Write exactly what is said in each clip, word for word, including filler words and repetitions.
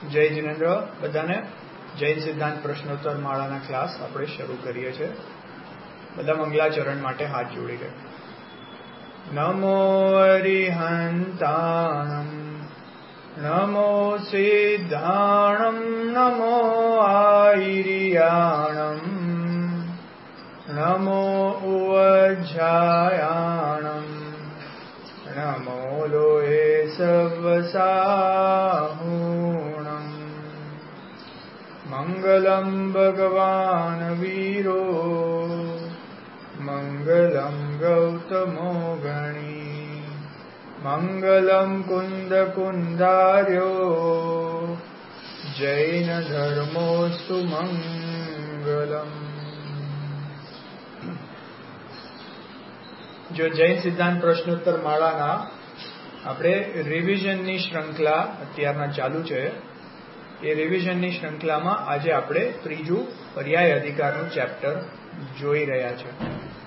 જય જિનેન્દ્ર, બધાને જૈન સિદ્ધાંત પ્રશ્નોત્તર માળાના ક્લાસ આપણે શરૂ કરીએ છીએ. બધા મંગલાચરણ માટે હાથ જોડી લે. નમો અરિહંતાણમ નમો સિદ્ધાણમ નમો આઈરિયાણમ નમો ઉવજ્જાયાણમ નમો લોહે સવસાહૂણમ મંગલમ ભગવાન વીરો મંગલમ ગૌતમો ગણી મંગલમ કુંદ કુંદાર્યો જૈન ધર્મોસ્તુ મંગલમ. જો જૈન સિદ્ધાંત પ્રશ્નોત્તર માળાના આપણે રિવિઝનની શ્રૃંખલા અત્યારના ચાલુ છે. એ રિવિઝનની શ્રૃંખલામાં આજે આપણે ત્રીજું પર્યાય અધિકારનું ચેપ્ટર જોઈ રહ્યા છે.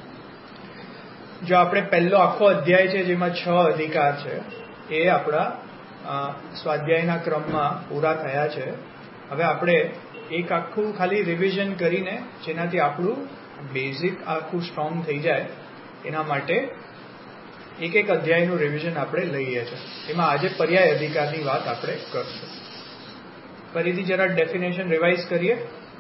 જો આપણે પહેલો આખો અધ્યાય છે જેમાં છ અધિકાર છે એ આપણા સ્વાધ્યાયના ક્રમમાં પૂરા થયા છે. હવે આપણે એક આખું ખાલી રિવિઝન કરીને જેનાથી આપણું બેઝિક આખું સ્ટ્રોંગ થઈ જાય એના માટે એક એક અધ્યાયનું રિવિઝન આપણે લઈએ છીએ. એમાં આજે પર્યાય અધિકારની વાત આપણે કરશું. ફરીથી જરા ડેફિનેશન રિવાઇઝ કરીએ.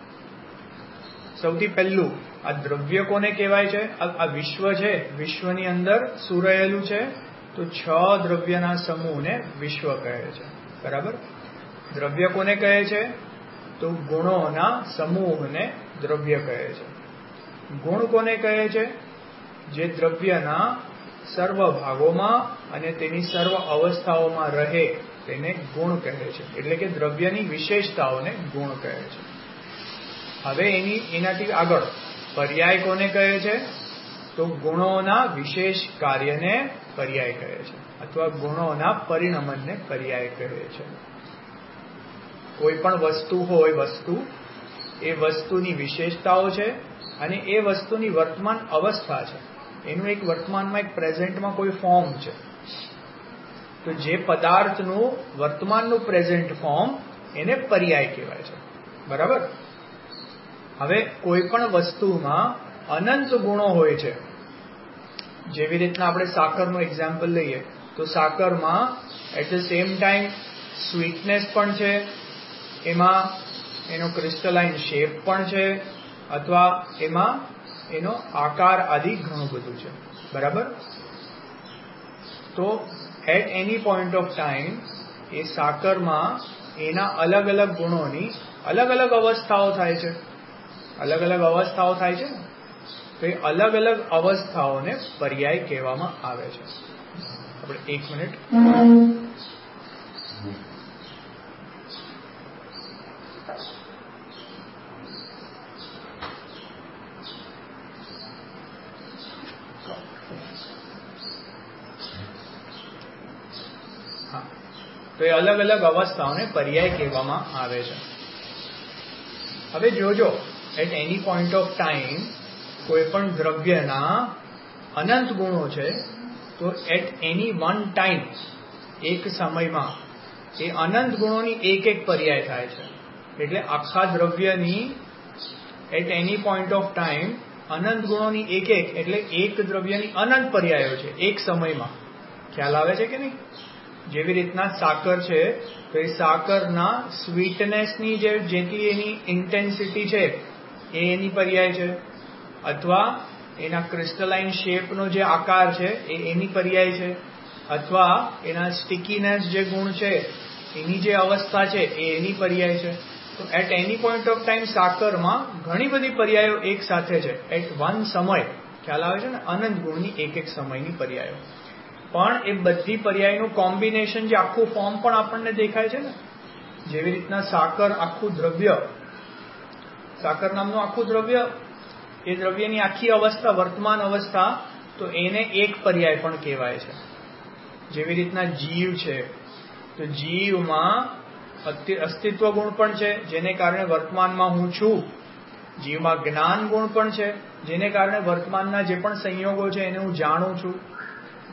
સૌથી પહેલું, આ દ્રવ્ય કોને કહેવાય છે? આ વિશ્વ છે, વિશ્વની અંદર શું રહેલું છે? તો છ દ્રવ્યના સમૂહને વિશ્વ કહે છે. બરાબર. દ્રવ્ય કોને કહે છે? તો ગુણોના સમૂહને દ્રવ્ય કહે છે. ગુણ કોને કહે છે? જે દ્રવ્યના સર્વ ભાગોમાં અને તેની સર્વ અવસ્થાઓમાં રહે તેને ગુણ કહે છે. એટલે કે દ્રવ્યની વિશેષતાઓને ગુણ કહે છે. હવે એની એનાથી આગળ પર્યાય કોને કહે છે? તો ગુણોના વિશેષ કાર્યને પર્યાય કહે છે, અથવા ગુણોના પરિણમનને પર્યાય કહે છે. કોઈ પણ વસ્તુ હોય, વસ્તુ એ વસ્તુની વિશેષતાઓ છે અને એ વસ્તુની વર્તમાન અવસ્થા છે. એનું એક વર્તમાનમાં એક પ્રેઝન્ટમાં કોઈ ફોર્મ છે. તો જે પદાર્થનું વર્તમાનનું પ્રેઝન્ટ ફોર્મ એને પર્યાય કહેવાય છે. બરાબર. હવે કોઈ પણ વસ્તુમાં અનંત ગુણો હોય છે. જેવી રીતના આપણે સાકરનું એક્ઝામ્પલ લઈએ તો સાકરમાં at the same time sweetness પણ છે, એમાં એનો ક્રિસ્ટલાઇન શેપ પણ છે, અથવા એમાં એનો આકાર આદિ ઘણું બધું છે. બરાબર. તો at any point of time એ સાકરમાં એના અલગ અલગ ગુણોની અલગ અલગ અવસ્થાઓ થાય છે. અલગ અલગ અવસ્થાઓ થાય છે તો એ અલગ અલગ અવસ્થાઓને પર્યાય કહેવામાં આવે છે. આપણે એક મિનિટ. તો એ અલગ અલગ અવસ્થાઓને પર્યાય કહેવામાં આવે છે. હવે જોજો, at any point of time કોઈ પણ દ્રવ્યના અનંત ગુણો છે તો એટ એની વન ટાઈમ એક સમયમાં એ અનંત ગુણોની એક એક પર્યાય થાય છે. એટલે આખા દ્રવ્યની at any point of time અનંત ગુણોની એક એક એટલે એક દ્રવ્યની અનંત પર્યાયો છે એક સમયમાં. ખ્યાલ આવે છે કે નહીં? જેવી રીતના સાકર છે તો એ સાકરના સ્વીટનેસની જે જેટલી એની ઇન્ટેન્સિટી છે એ એની પર્યાય છે, અથવા એના ક્રિસ્ટલાઇન શેપનો જે આકાર છે એ એની પર્યાય છે, અથવા એના સ્ટિકીનેસ જે ગુણ છે એની જે અવસ્થા છે એ એની પર્યાય છે. તો at any point of time સાકરમાં ઘણી બધી પર્યાયો એક સાથે છે એટ વન સમય. ખ્યાલ આવે છે ને? અનંત ગુણની એક એક સમયની પર્યાયો. પણ એ બધી પર્યાયનું કોમ્બિનેશન જે આખું ફોર્મ પણ આપણને દેખાય છે ને. જેવી રીતના સાકર આખું દ્રવ્ય, સાકર નામનું આખું દ્રવ્ય, એ દ્રવ્યની આખી અવસ્થા વર્તમાન અવસ્થા, તો એને એક પર્યાય પણ કહેવાય છે. જેવી રીતના જીવ છે તો જીવમાં અસ્તિત્વ ગુણ પણ છે જેને કારણે વર્તમાનમાં હું છું. જીવમાં જ્ઞાન ગુણ પણ છે જેને કારણે વર્તમાનના જે પણ સંયોગો છે એને હું જાણું છું.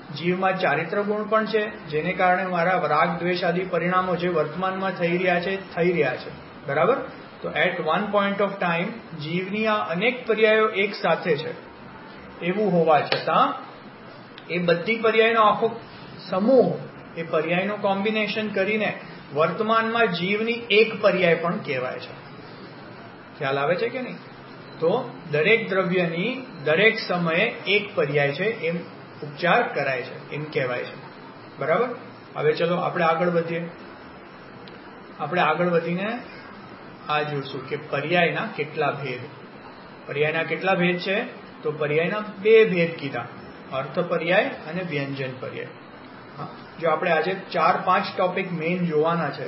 જીવમાં ચારિત્ર ગુણ પણ છે, જેને કારણે મારા રાગ દ્વેષ આદિ પરિણામો જે વર્તમાનમાં થઈ રહ્યા છે થઈ રહ્યા છે. બરાબર. તો at one point of time જીવની આ અનેક પર્યાયો એક સાથે છે. એવું હોવા છતાં એ બધી પર્યાયનો આખો સમૂહ, એ પર્યાયનું કોમ્બિનેશન કરીને વર્તમાનમાં જીવની એક પર્યાય પણ કહેવાય છે. ખ્યાલ આવે છે કે નહીં? તો દરેક દ્રવ્યની દરેક સમયે એક પર્યાય છે એમ ઉપચાર કરાય છે, એમ કહેવાય છે. બરાબર. હવે ચલો આપણે આગળ વધીએ. આપણે આગળ વધીને આ જોશું કે પર્યાયના કેટલા ભેદ. પર્યાયના કેટલા ભેદ છે? તો પર્યાયના બે ભેદ કીધા, અર્થ પર્યાય અને વ્યંજન પર્યાય. જો આપણે આજે ચાર પાંચ ટોપિક મેઇન જોવાના છે,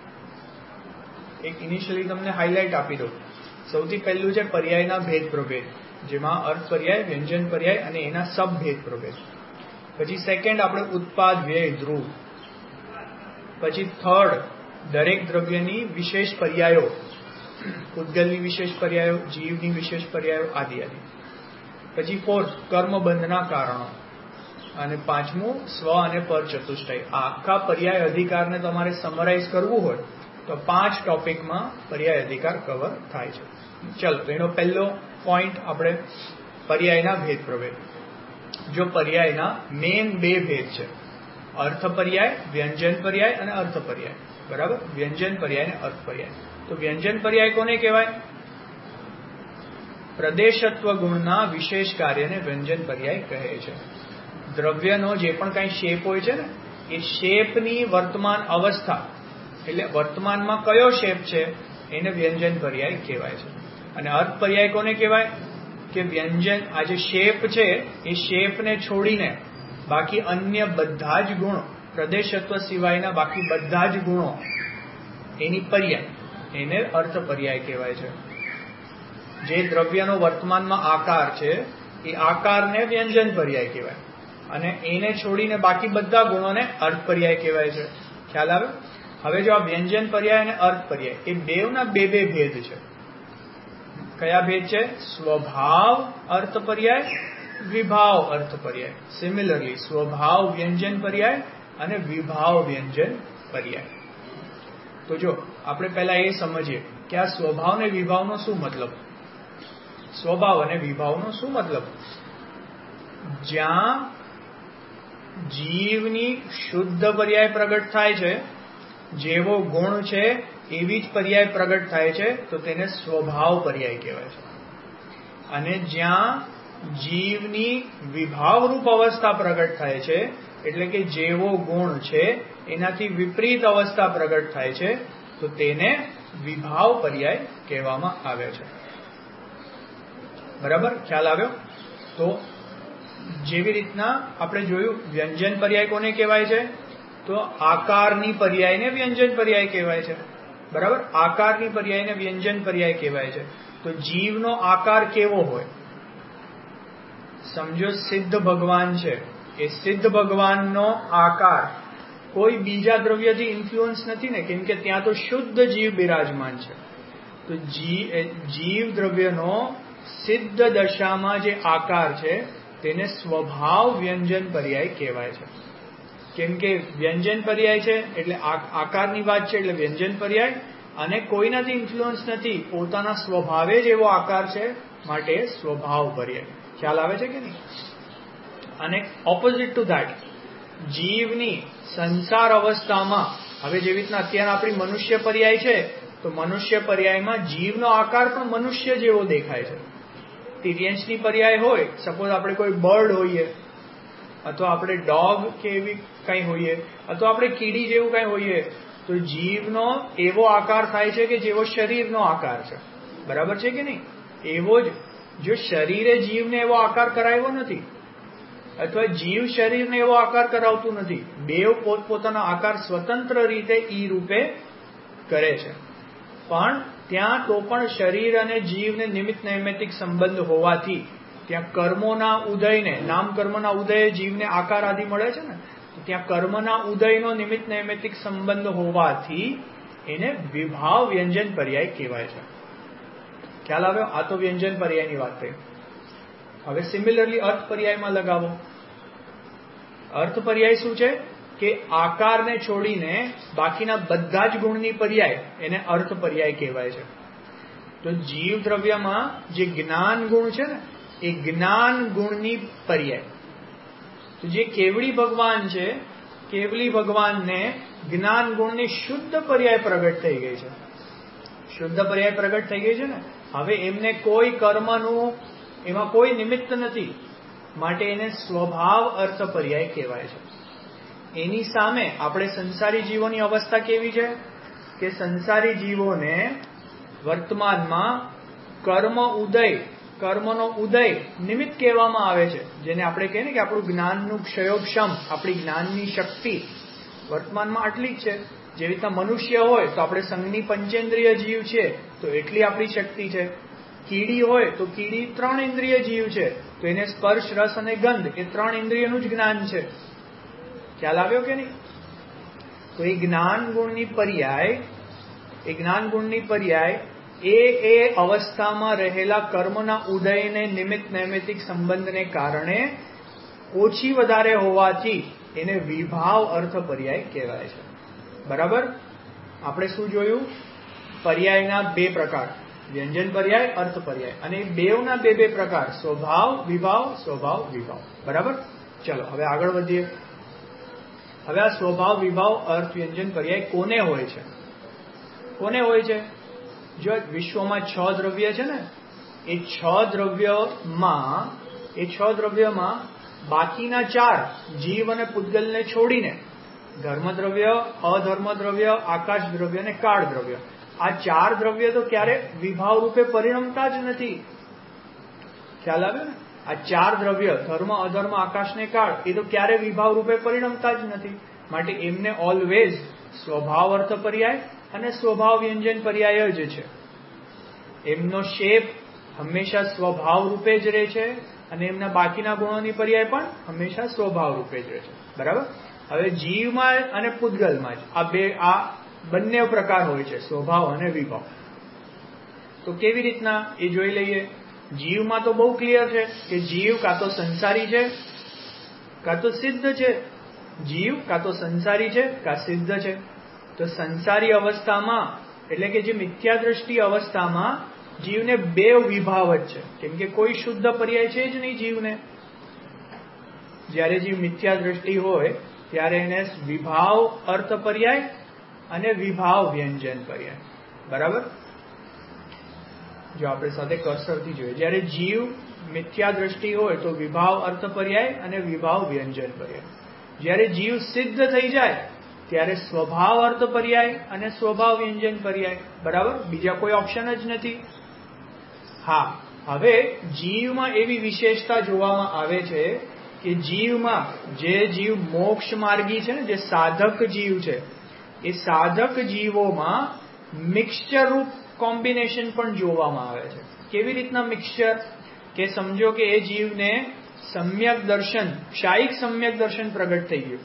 એક ઇનિશિયલી તમને હાઇલાઇટ આપી દઉં. સૌથી પહેલું છે પર્યાયના ભેદ પ્રભેદ, જેમાં અર્થ પર્યાય, વ્યંજન પર્યાય અને એના સબ ભેદ પ્રભેદ. પછી સેકન્ડ આપણે ઉત્પાદ વ્યય ધ્રુવ. પછી થર્ડ દરેક દ્રવ્યની વિશેષ પર્યાયો, પૂતગલની વિશેષ પર્યાયો, જીવની વિશેષ પર્યાયો આદિ આદિ. પછી ફોર્થ કર્મબંધના કારણો. અને પાંચમું સ્વ અને પર ચતુષ્ટય. આ આખા પર્યાય અધિકારને તમારે સમરાઇઝ કરવું હોય તો પાંચ ટોપિકમાં પર્યાય અધિકાર કવર થાય છે. ચલો, એનો પહેલો પોઈન્ટ આપણે પર્યાયના ભેદ પ્રભેદ. જો પર્યાયના મેન બે ભેદ છે, અર્થ પર્યાય, વ્યંજન પર્યાય અને અર્થ પર્યાય. બરાબર. વ્યંજન પર્યાય અને અર્થ પર્યાય. તો વ્યંજન પર્યાય કોને કહેવાય? પ્રદેશત્વ ગુણના વિશેષ કાર્યને વ્યંજન પર્યાય કહે છે. દ્રવ્યનો જે પણ કઈ શેપ હોય છે ને, એ શેપની વર્તમાન અવસ્થા, એટલે વર્તમાનમાં કયો શેપ છે એને વ્યંજન પર્યાય કહેવાય છે. અને અર્થ પર્યાય કોને કહેવાય? કે વ્યંજન, આ જે શેપ છે એ શેપને છોડીને બાકી અન્ય બધા જ ગુણો, પ્રદેશત્વ સિવાયના બાકી બધા જ ગુણો એની પર્યાય, એને અર્થ પર્યાય કહેવાય છે. જે દ્રવ્યનો વર્તમાનમાં આકાર છે એ આકારને વ્યંજન પર્યાય કહેવાય, અને એને છોડીને બાકી બધા ગુણોને અર્થ પર્યાય કહેવાય છે. ખ્યાલ આવે? હવે જો આ વ્યંજન પર્યાય અને અર્થ પર્યાય એ બેવના બે બે ભેદ છે. કયા ભેદ છે? સ્વભાવ અર્થ પર્યાય, વિભાવ અર્થ પર્યાય. સિમિલરલી સ્વભાવ વ્યંજન પર્યાય અને વિભાવ વ્યંજન પર્યાય. તો જો આપણે પહેલા એ સમજીએ કે આ સ્વભાવ અને વિભાવનો શું મતલબ. સ્વભાવ અને વિભાવનો શું મતલબ? જ્યાં જીવની શુદ્ધ પર્યાય પ્રગટ થાય છે, જેવો ગુણ છે એવી જ પર્યાય પ્રગટ થાય છે, તો તેને સ્વભાવ પર્યાય કહેવાય છે. અને જ્યાં જીવની વિભાવરૂપ અવસ્થા પ્રગટ થાય છે, એટલે કે જેવો ગુણ છે એનાથી વિપરીત અવસ્થા પ્રગટ થાય છે, તો તેને વિભાવ પર્યાય કહેવામાં આવે છે. બરાબર. ખ્યાલ આવ્યો? તો જેવી રીતના આપણે જોયું, વ્યંજન પર્યાય કોને કહેવાય છે? તો આકારની પર્યાયને વ્યંજન પર્યાય કહેવાય છે. બરાબર. આકારની પર્યાયને વ્યંજન પર્યાય કહેવાય છે. તો જીવનો આકાર કેવો હોય? સમજો સિદ્ધ ભગવાન છે, એ સિદ્ધ ભગવાનનો આકાર કોઈ બીજા દ્રવ્યથી ઇન્ફ્લુઅન્સ નથી ને, કેમ કે ત્યાં તો શુદ્ધ જીવ બિરાજમાન છે. તો જીવ દ્રવ્યનો સિદ્ધ દશામાં જે આકાર છે તેને સ્વભાવ વ્યંજન પર્યાય કહેવાય છે. કેમ કે વ્યંજન પર્યાય છે એટલે આકારની વાત છે, એટલે વ્યંજન પર્યાય, અને કોઈનાથી ઇન્ફ્લુઅન્સ નથી, પોતાના સ્વભાવે જ એવો આકાર છે, માટે સ્વભાવ પર્યાય. ખ્યાલ આવે છે કે નહીં? અને ઓપોઝિટ ટુ ધેટ, જીવની સંસાર અવસ્થામાં, હવે જેવી રીતના અત્યારે આપણી મનુષ્ય પર્યાય છે, તો મનુષ્ય પર્યાયમાં જીવનો આકાર પણ મનુષ્ય જેવો દેખાય છે. તિર્યંશની પર્યાય હોય, સપોઝ આપણે કોઈ બર્ડ હોઈએ, અથવા આપણે ડોગ કે એવી કંઈ હોઈએ, અથવા આપણે કીડી જેવું કંઈ હોઈએ, તો જીવનો એવો આકાર થાય છે કે જેવો શરીરનો આકાર છે. બરાબર છે કે નહીં? એવો જ જો શરીરે જીવને એવો આકાર કરાવ્યો નથી, અથવા જીવ શરીરને એવો આકાર કરાવતું નથી, બેવ પોતપોતાનો આકાર સ્વતંત્ર રીતે ઈ રૂપે કરે છે. પણ ત્યાં તો પણ શરીર અને જીવને નિમિત્ત નૈમિત્તિક સંબંધ હોવાથી ત્યાં કર્મોના ઉદયને, નામ કર્મના ઉદયે જીવને આકાર આદિ મળે છે ને, તો ત્યાં કર્મના ઉદયનો નિમિત્ત નૈમિત્તિક સંબંધ હોવાથી એને વિભાવ વ્યંજન પર્યાય કહેવાય છે. ખ્યાલ આવ્યો? આ તો વ્યંજન પર્યાયની વાત થઈ. હવે સિમિલરલી અર્થ પર્યાયમાં લગાવો. અર્થ પર્યાય શું છે કે આકારને છોડીને બાકીના બધા જ ગુણની પર્યાય એને અર્થ પર્યાય કહેવાય છે. તો જીવ દ્રવ્યમાં જે જ્ઞાન ગુણ છે ને એ જ્ઞાન ગુણની પર્યાય. તો જે કેવળી ભગવાન છે, કેવલી ભગવાનને જ્ઞાન ગુણની શુદ્ધ પર્યાય પ્રગટ થઈ ગઈ છે. શુદ્ધ પર્યાય પ્રગટ થઈ ગઈ છે ને. હવે એમને કોઈ કર્મનું એમાં કોઈ નિમિત્ત નથી, માટે એને સ્વભાવ અર્થ પર્યાય કહેવાય છે. એની સામે આપણે સંસારી જીવોની અવસ્થા કેવી છે કે સંસારી જીવોને વર્તમાનમાં કર્મ ઉદય, કર્મનો ઉદય નિમિત્ત કહેવામાં આવે છે. જેને આપણે કહીએ ને કે આપણું જ્ઞાનનું ક્ષયોક્ષમ, આપણી જ્ઞાનની શક્તિ વર્તમાનમાં આટલી જ છે. જેવી રીતના મનુષ્ય હોય તો આપણે સંઘની પંચેન્દ્રિય જીવ છે તો એટલી આપણી શક્તિ છે. કીડી હોય તો કીડી ત્રણ ઇન્દ્રિય જીવ છે તો એને સ્પર્શ, રસ અને ગંધ એ ત્રણ ઇન્દ્રિયનું જ જ્ઞાન છે. ખ્યાલ આવ્યો કે નહીં? તો એ જ્ઞાન ગુણની પર્યાય, એ જ્ઞાન ગુણની પર્યાય એ એ અવસ્થામાં રહેલા કર્મના ઉદયને નિમિત્ત નૈમિતિક સંબંધને કારણે ઓછી વધારે હોવાથી એને વિભાવ અર્થ પર્યાય કહેવાય છે. બરાબર? આપણે શું જોયું? પર્યાયના બે પ્રકાર, વ્યંજન પર્યાય, અર્થ પર્યાય, અને બેવના બે બે પ્રકાર, સ્વભાવ વિભાવ, સ્વભાવ વિભાવ. બરાબર? ચલો હવે આગળ વધીએ. હવે આ સ્વભાવ વિભાવ અર્થ વ્યંજન પર્યાય કોને હોય છે? કોને હોય છે? જો વિશ્વમાં છ દ્રવ્ય છે ને, એ છ દ્રવ્યમાં એ છ દ્રવ્યમાં બાકીના ચાર જીવ અને પૂતગલને છોડીને ધર્મ દ્રવ્ય, અધર્મ દ્રવ્ય, આકાશ દ્રવ્ય અને કાળ દ્રવ્ય, આ ચાર દ્રવ્ય તો ક્યારે વિભાવ રૂપે પરિણમતા જ નથી. ખ્યાલ આવ્યો ને? આ ચાર દ્રવ્ય ધર્મ, અધર્મ, આકાશ ને કાળ એ તો ક્યારે વિભાવ રૂપે પરિણમતા જ નથી. માટે એમને ઓલવેઝ સ્વભાવ અર્થ પર્યાય અને સ્વભાવ વ્યંજન પર્યાય જ છે. એમનો શેપ હંમેશા સ્વભાવ રૂપે જ રહે છે અને એમના બાકીના ગુણોની પર્યાય પણ હંમેશા સ્વભાવ રૂપે જ રહે છે. બરાબર? હવે જીવમાં અને પૂતગલમાં જ આ બે આ બંને પ્રકાર હોય છે, સ્વભાવ અને વિભાવ. તો કેવી રીતના એ જોઈ લઈએ. જીવમાં તો બહુ ક્લિયર છે કે જીવ કાં તો સંસારી છે કાં તો સિદ્ધ છે. જીવ કાં તો સંસારી છે કાં સિદ્ધ છે. તો સંસારી અવસ્થામાં એટલે કે જે મિથ્યા દ્રષ્ટિ અવસ્થામાં જીવને બે વિભાવ જ છે, કેમ કે કોઈ શુદ્ધ પર્યાય છે જ નહીં જીવને. જ્યારે જીવ મિથ્યા દ્રષ્ટિ હોય ત્યારે એને વિભાવ અર્થ પર્યાય અને વિભાવ વ્યંજન પર્યાય. બરાબર? જો આપણે સાથે કર્સરથી જોઈએ, જ્યારે જીવ મિથ્યા દ્રષ્ટિ હોય તો વિભાવ અર્થ પર્યાય અને વિભાવ વ્યંજન પર્યાય. જ્યારે જીવ સિદ્ધ થઈ જાય ત્યારે સ્વભાવ અર્થ પર્યાય અને સ્વભાવ વ્યંજન પર્યાય. બરાબર? બીજા કોઈ ઓપ્શન જ નથી. હા, હવે જીવમાં એવી વિશેષતા જોવામાં આવે છે કે જીવમાં જે જીવ મોક્ષ માર્ગી છે ને, જે સાધક જીવ છે, એ સાધક જીવોમાં મિક્સચર રૂપ કોમ્બિનેશન પણ જોવામાં આવે છે. કેવી રીતના મિક્સચર? કે સમજો કે એ જીવને સમ્યક દર્શન, ક્ષાયિક સમ્યક દર્શન પ્રગટ થઈ ગયું.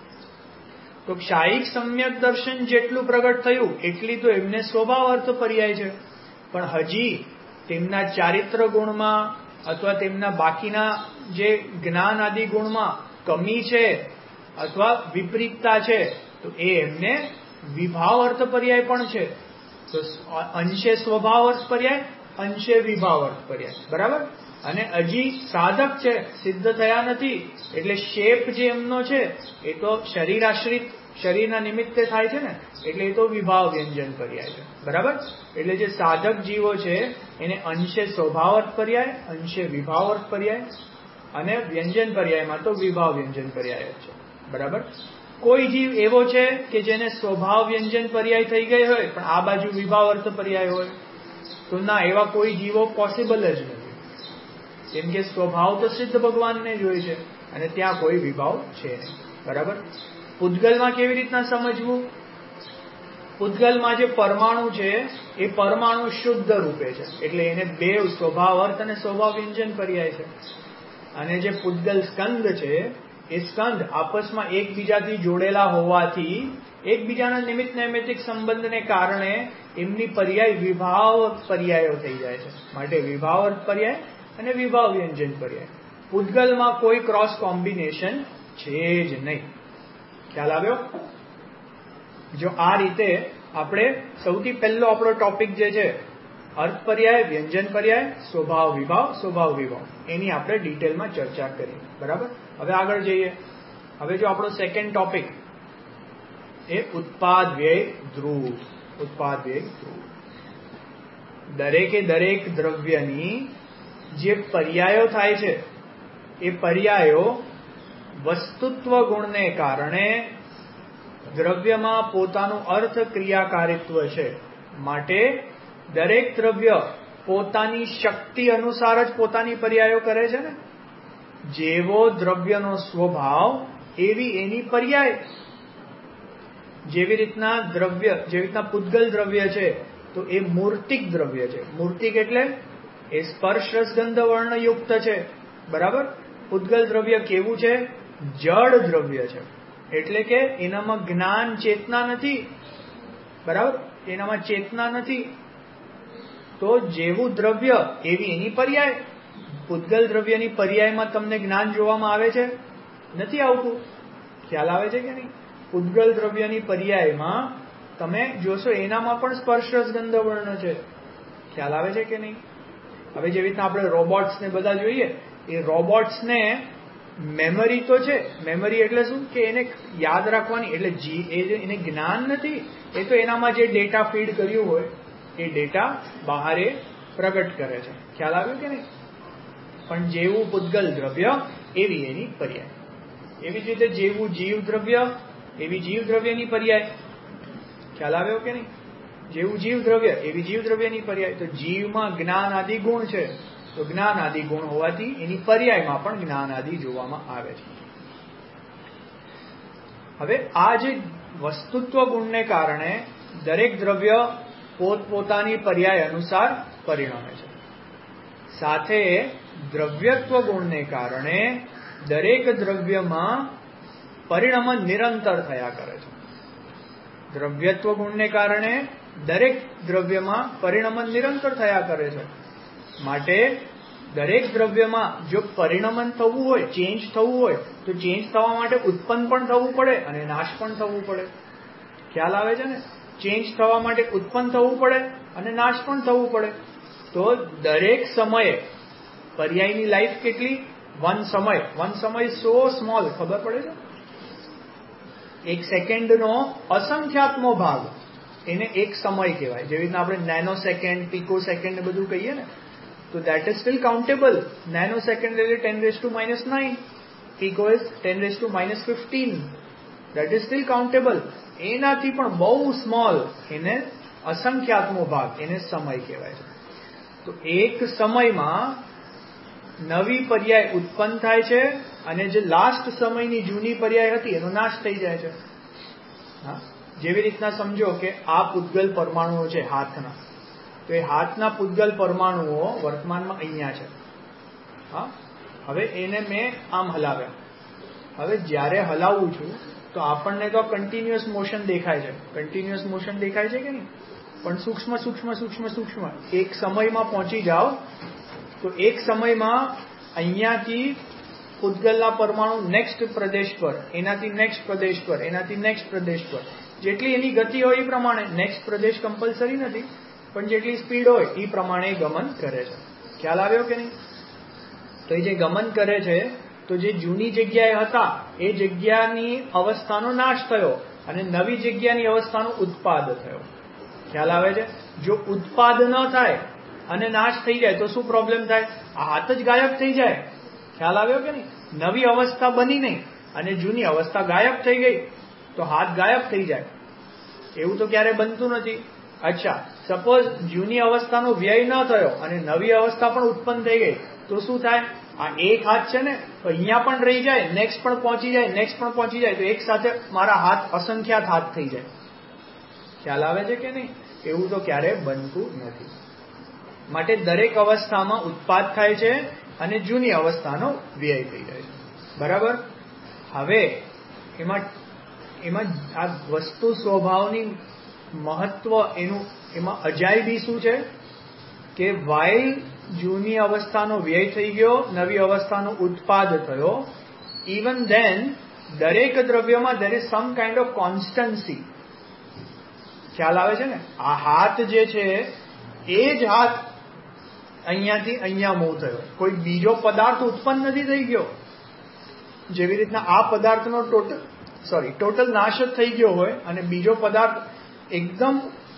તો ક્ષાયિક સમ્યક દર્શન જેટલું પ્રગટ થયું એટલી તો એમને સ્વભાવ અર્થ પર્યાય છે. પણ હજી તેમના ચારિત્ર ગુણમાં અથવા તેમના બાકીના જે જ્ઞાન આદિ ગુણમાં કમી છે અથવા વિપરીતતા છે તો એ એમને વિભાવ અર્થ પર્યાય પણ છે. તો અંશે સ્વભાવ અર્થ પર્યાય, અંશે વિભાવ અર્થ પર્યાય. બરાબર? અને હજી સાધક છે, સિદ્ધ થયા નથી, એટલે શેપ જે એમનો છે એ તો શરીર આશ્રિત, શરીરના નિમિત્તે થાય છે ને, એટલે એ તો વિભાવ વ્યંજન પર્યાય છે. બરાબર? એટલે જે સાધક જીવો છે એને અંશે સ્વભાવ અર્થ પર્યાય, અંશે વિભાવ અર્થ પર્યાય અને વ્યંજન પર્યાયમાં તો વિભાવ વ્યંજન પર્યાય છે. બરાબર? કોઈ જીવ એવો છે કે જેને સ્વભાવ વ્યંજન પર્યાય થઈ ગઈ હોય પણ આ બાજુ વિભાવ અર્થ પર્યાય હોય? તો ના, એવા કોઈ જીવો પોસિબલ જ નથી. કેમ કે સ્વભાવ તો સિદ્ધ ભગવાનને જ હોય છે અને ત્યાં કોઈ વિભાવ છે નહીં. બરાબર? પૂતગલમાં કેવી રીતના સમજવું? પૂતગલમાં જે પરમાણુ છે એ પરમાણુ શુદ્ધ રૂપે છે, એટલે એને બે સ્વભાવ અર્થ અને સ્વભાવ વ્યંજન પર્યાય છે. અને જે પૂતગલ સ્કંદ છે એ સ્કંદ આપસમાં એકબીજાથી જોડેલા હોવાથી એકબીજાના નિમિત્ત નૈમિતિક સંબંધને કારણે એમની પર્યાય વિભાવ પર્યાયો થઈ જાય છે. માટે વિભાવ અર્થ પર્યાય અને વિભાવ વ્યંજન પર્યાય. પૂતગલમાં કોઈ ક્રોસ કોમ્બિનેશન છે જ નહીં. ખ્યાલ આવ્યો? જો આ રીતે આપણે સૌથી પહેલો આપણો ટોપિક જે છે અર્થ પર્યાય, વ્યંજન પર્યાય, સ્વભાવ વિભાવ, સ્વભાવ વિભાવ, એની આપણે ડિટેલમાં ચર્ચા કરી. બરાબર? હવે આગળ જઈએ. હવે જો આપણો સેકન્ડ ટોપિક એ ઉત્પાદ વ્યય ધ્રુવ. ઉત્પાદ વ્યય ધ્રુવ. દરેકે દરેક દ્રવ્યની જે પર્યાયો થાય છે એ પર્યાયો વસ્તુત્વ ગુણને કારણે દ્રવ્યમાં પોતાનું અર્થ ક્રિયાકારિત્વ છે. માટે દરેક દ્રવ્ય પોતાની શક્તિ અનુસાર જ પોતાની પર્યાયો કરે છે ને. જેવો દ્રવ્યનો સ્વભાવ એવી એની પર્યાય. જેવી રીતના દ્રવ્ય, જેવી રીતના પૂતગલ દ્રવ્ય છે તો એ મૂર્તિક દ્રવ્ય છે. મૂર્તિક એટલે એ સ્પર્શ રસ ગંધ વર્ણયુક્ત છે. બરાબર? પૂતગલ દ્રવ્ય કેવું છે? જડ દ્રવ્ય છે. એટલે કે એનામાં જ્ઞાન ચેતના નથી. બરાબર? એનામાં ચેતના નથી. તો જેવું દ્રવ્ય એવી એની પર્યાય. પૂતગલ દ્રવ્યની પર્યાયમાં તમને જ્ઞાન જોવામાં આવે છે? નથી આવતું. ખ્યાલ આવે છે કે નહીં? પૂતગલ દ્રવ્યની પર્યાયમાં તમે જોશો એનામાં પણ સ્પર્શ રસ ગંધ વર્ણ છે. ખ્યાલ આવે છે કે નહીં? હવે જેવી રીતના આપણે રોબોટ્સ ને બધા જોઈએ, એ રોબોટ્સ ને મેમરી તો છે. મેમરી એટલે શું? કે એને યાદ રાખવાની, એટલે જી એને જ્ઞાન નથી. એ તો એનામાં જે ડેટા ફીડ કર્યું હોય એ ડેટા બહાર એ પ્રગટ કરે છે. ખ્યાલ આવ્યો કે નહીં? પણ જેવું પૂતગલ દ્રવ્ય એવી એની પર્યાય. એવી જ રીતે જેવું જીવ દ્રવ્ય એવી જીવ દ્રવ્યની પર્યાય. ખ્યાલ આવ્યો કે નહીં? જેવું જીવ દ્રવ્ય એવી જીવ દ્રવ્યની પર્યાય. તો જીવમાં જ્ઞાન આદિ ગુણ છે, તો જ્ઞાન આદિ ગુણ હોવાથી એની પર્યાયમાં પણ જ્ઞાન આદિ જોવામાં આવે છે. હવે આ જે વસ્તુત્વ ગુણને કારણે દરેક દ્રવ્ય પોતપોતાની પર્યાય અનુસાર પરિણમે છે. સાથે દ્રવ્યત્વ ગુણને કારણે દરેક દ્રવ્યમાં પરિણમન નિરંતર થયા કરે છે. દ્રવ્યત્વ ગુણને કારણે દરેક દ્રવ્યમાં પરિણમન નિરંતર થયા કરે છે. માટે દરેક દ્રવ્યમાં જો પરિણમન થવું હોય, ચેન્જ થવું હોય, તો ચેન્જ થવા માટે ઉત્પન્ન પણ થવું પડે અને નાશ પણ થવું પડે. ખ્યાલ આવે છે ને? ચેન્જ થવા માટે ઉત્પન્ન થવું પડે અને નાશ પણ થવું પડે. તો દરેક સમયે પર્યાયની લાઈફ કેટલી? વન સમય. વન સમય સો સ્મોલ. ખબર પડે છે? એક સેકન્ડનો અસંખ્યાત્મો ભાગ એને એક સમય કહેવાય. જેવી રીતના આપણે નેનો સેકન્ડ, પિકો સેકન્ડ ને બધું કહીએ ને, તો that is still countable. Nano second એટલે ten raise to minus nine, pico is ten raise to minus fifteen. That is still countable. એનાથી પણ બહુ સ્મોલ, એને અસંખ્યાત્મો ભાગ, એને સમય કહેવાય છે. તો એક સમયમાં નવી પર્યાય ઉત્પન્ન થાય છે અને જે લાસ્ટ સમયની જૂની પર્યાય હતી એનો નાશ થઈ જાય છે. હા, જેવી રીતના સમજો કે આ પૂતગલ પરમાણુઓ છે હાથના, તો એ હાથના પૂતગલ પરમાણુઓ વર્તમાનમાં અહીંયા છે. હા, હવે એને મેં આમ હલાવ્યા. હવે જ્યારે હલાવું છું તો આપણને તો કન્ટિન્યુઅસ મોશન દેખાય છે. કન્ટિન્યુઅસ મોશન દેખાય છે કે નહીં? પણ સૂક્ષ્મ સૂક્ષ્મ સૂક્ષ્મ સૂક્ષ્મ એક સમયમાં પહોંચી જાઓ તો એક સમયમાં અહીંયાથી પૂતગલના પરમાણુ નેક્સ્ટ પ્રદેશ પર, એનાથી નેક્સ્ટ પ્રદેશ પર, એનાથી નેક્સ્ટ પ્રદેશ પર, જેટલી એની ગતિ હોય એ પ્રમાણે, નેક્સ્ટ પ્રદેશ કમ્પલસરી નથી, પણ જેટલી સ્પીડ હોય એ પ્રમાણે ગમન કરે છે. ખ્યાલ આવ્યો કે નહીં? તો એ જે ગમન કરે છે, તો જે જૂની જગ્યાએ હતા એ જગ્યાની અવસ્થાનો નાશ થયો અને નવી જગ્યાની અવસ્થાનો ઉત્પાદ થયો. ખ્યાલ આવે છે? જો ઉત્પાદ ન થાય અને નાશ થઈ જાય તો શું પ્રોબ્લેમ થાય? આ હાથ જ ગાયબ થઈ જાય. ખ્યાલ આવ્યો કે નહીં? નવી અવસ્થા બની નહીં અને જૂની અવસ્થા ગાયબ થઈ ગઈ તો હાથ ગાયબ થઈ જાય. એવું તો ક્યારે બનતું નથી. અચ્છા, સપોઝ જૂની અવસ્થાનો વ્યય ન થયો અને નવી અવસ્થા પણ ઉત્પન્ન થઈ ગઈ તો શું થાય? આ એક હાથ છે ને, તો અહીંયા પણ રહી જાય, નેક્સ્ટ પણ પહોંચી જાય, નેક્સ્ટ પણ પહોંચી જાય, તો એક સાથે મારા હાથ અસંખ્યાત હાથ થઈ જાય. ખ્યાલ આવે છે કે નહીં? એવું તો ક્યારે બનતું નથી. માટે દરેક અવસ્થામાં ઉત્પાદ થાય છે અને જૂની અવસ્થાનો વ્યય થઈ જાય છે. બરાબર? હવે એમાં એમાં આ વસ્તુ સ્વભાવની મહત્વ, એનું એમાં અજાયબી શું છે કે વાઇલ જૂની અવસ્થાનો વ્યય થઈ ગયો, નવી અવસ્થાનો ઉત્પાદ થયો, ઇવન ધેન દરેક દ્રવ્યમાં there is some kind of constancy. ખ્યાલ આવે છે ને? આ હાથ જે છે એ જ હાથ અહીંયાથી અહીંયા મૂવ થયો, કોઈ બીજો પદાર્થ ઉત્પન્ન નથી થઈ ગયો. જેવી રીતના આ પદાર્થનો ટોટલ સોરી ટોટલ નાશ જ થઈ ગયો હોય અને બીજો પદાર્થ એકદમ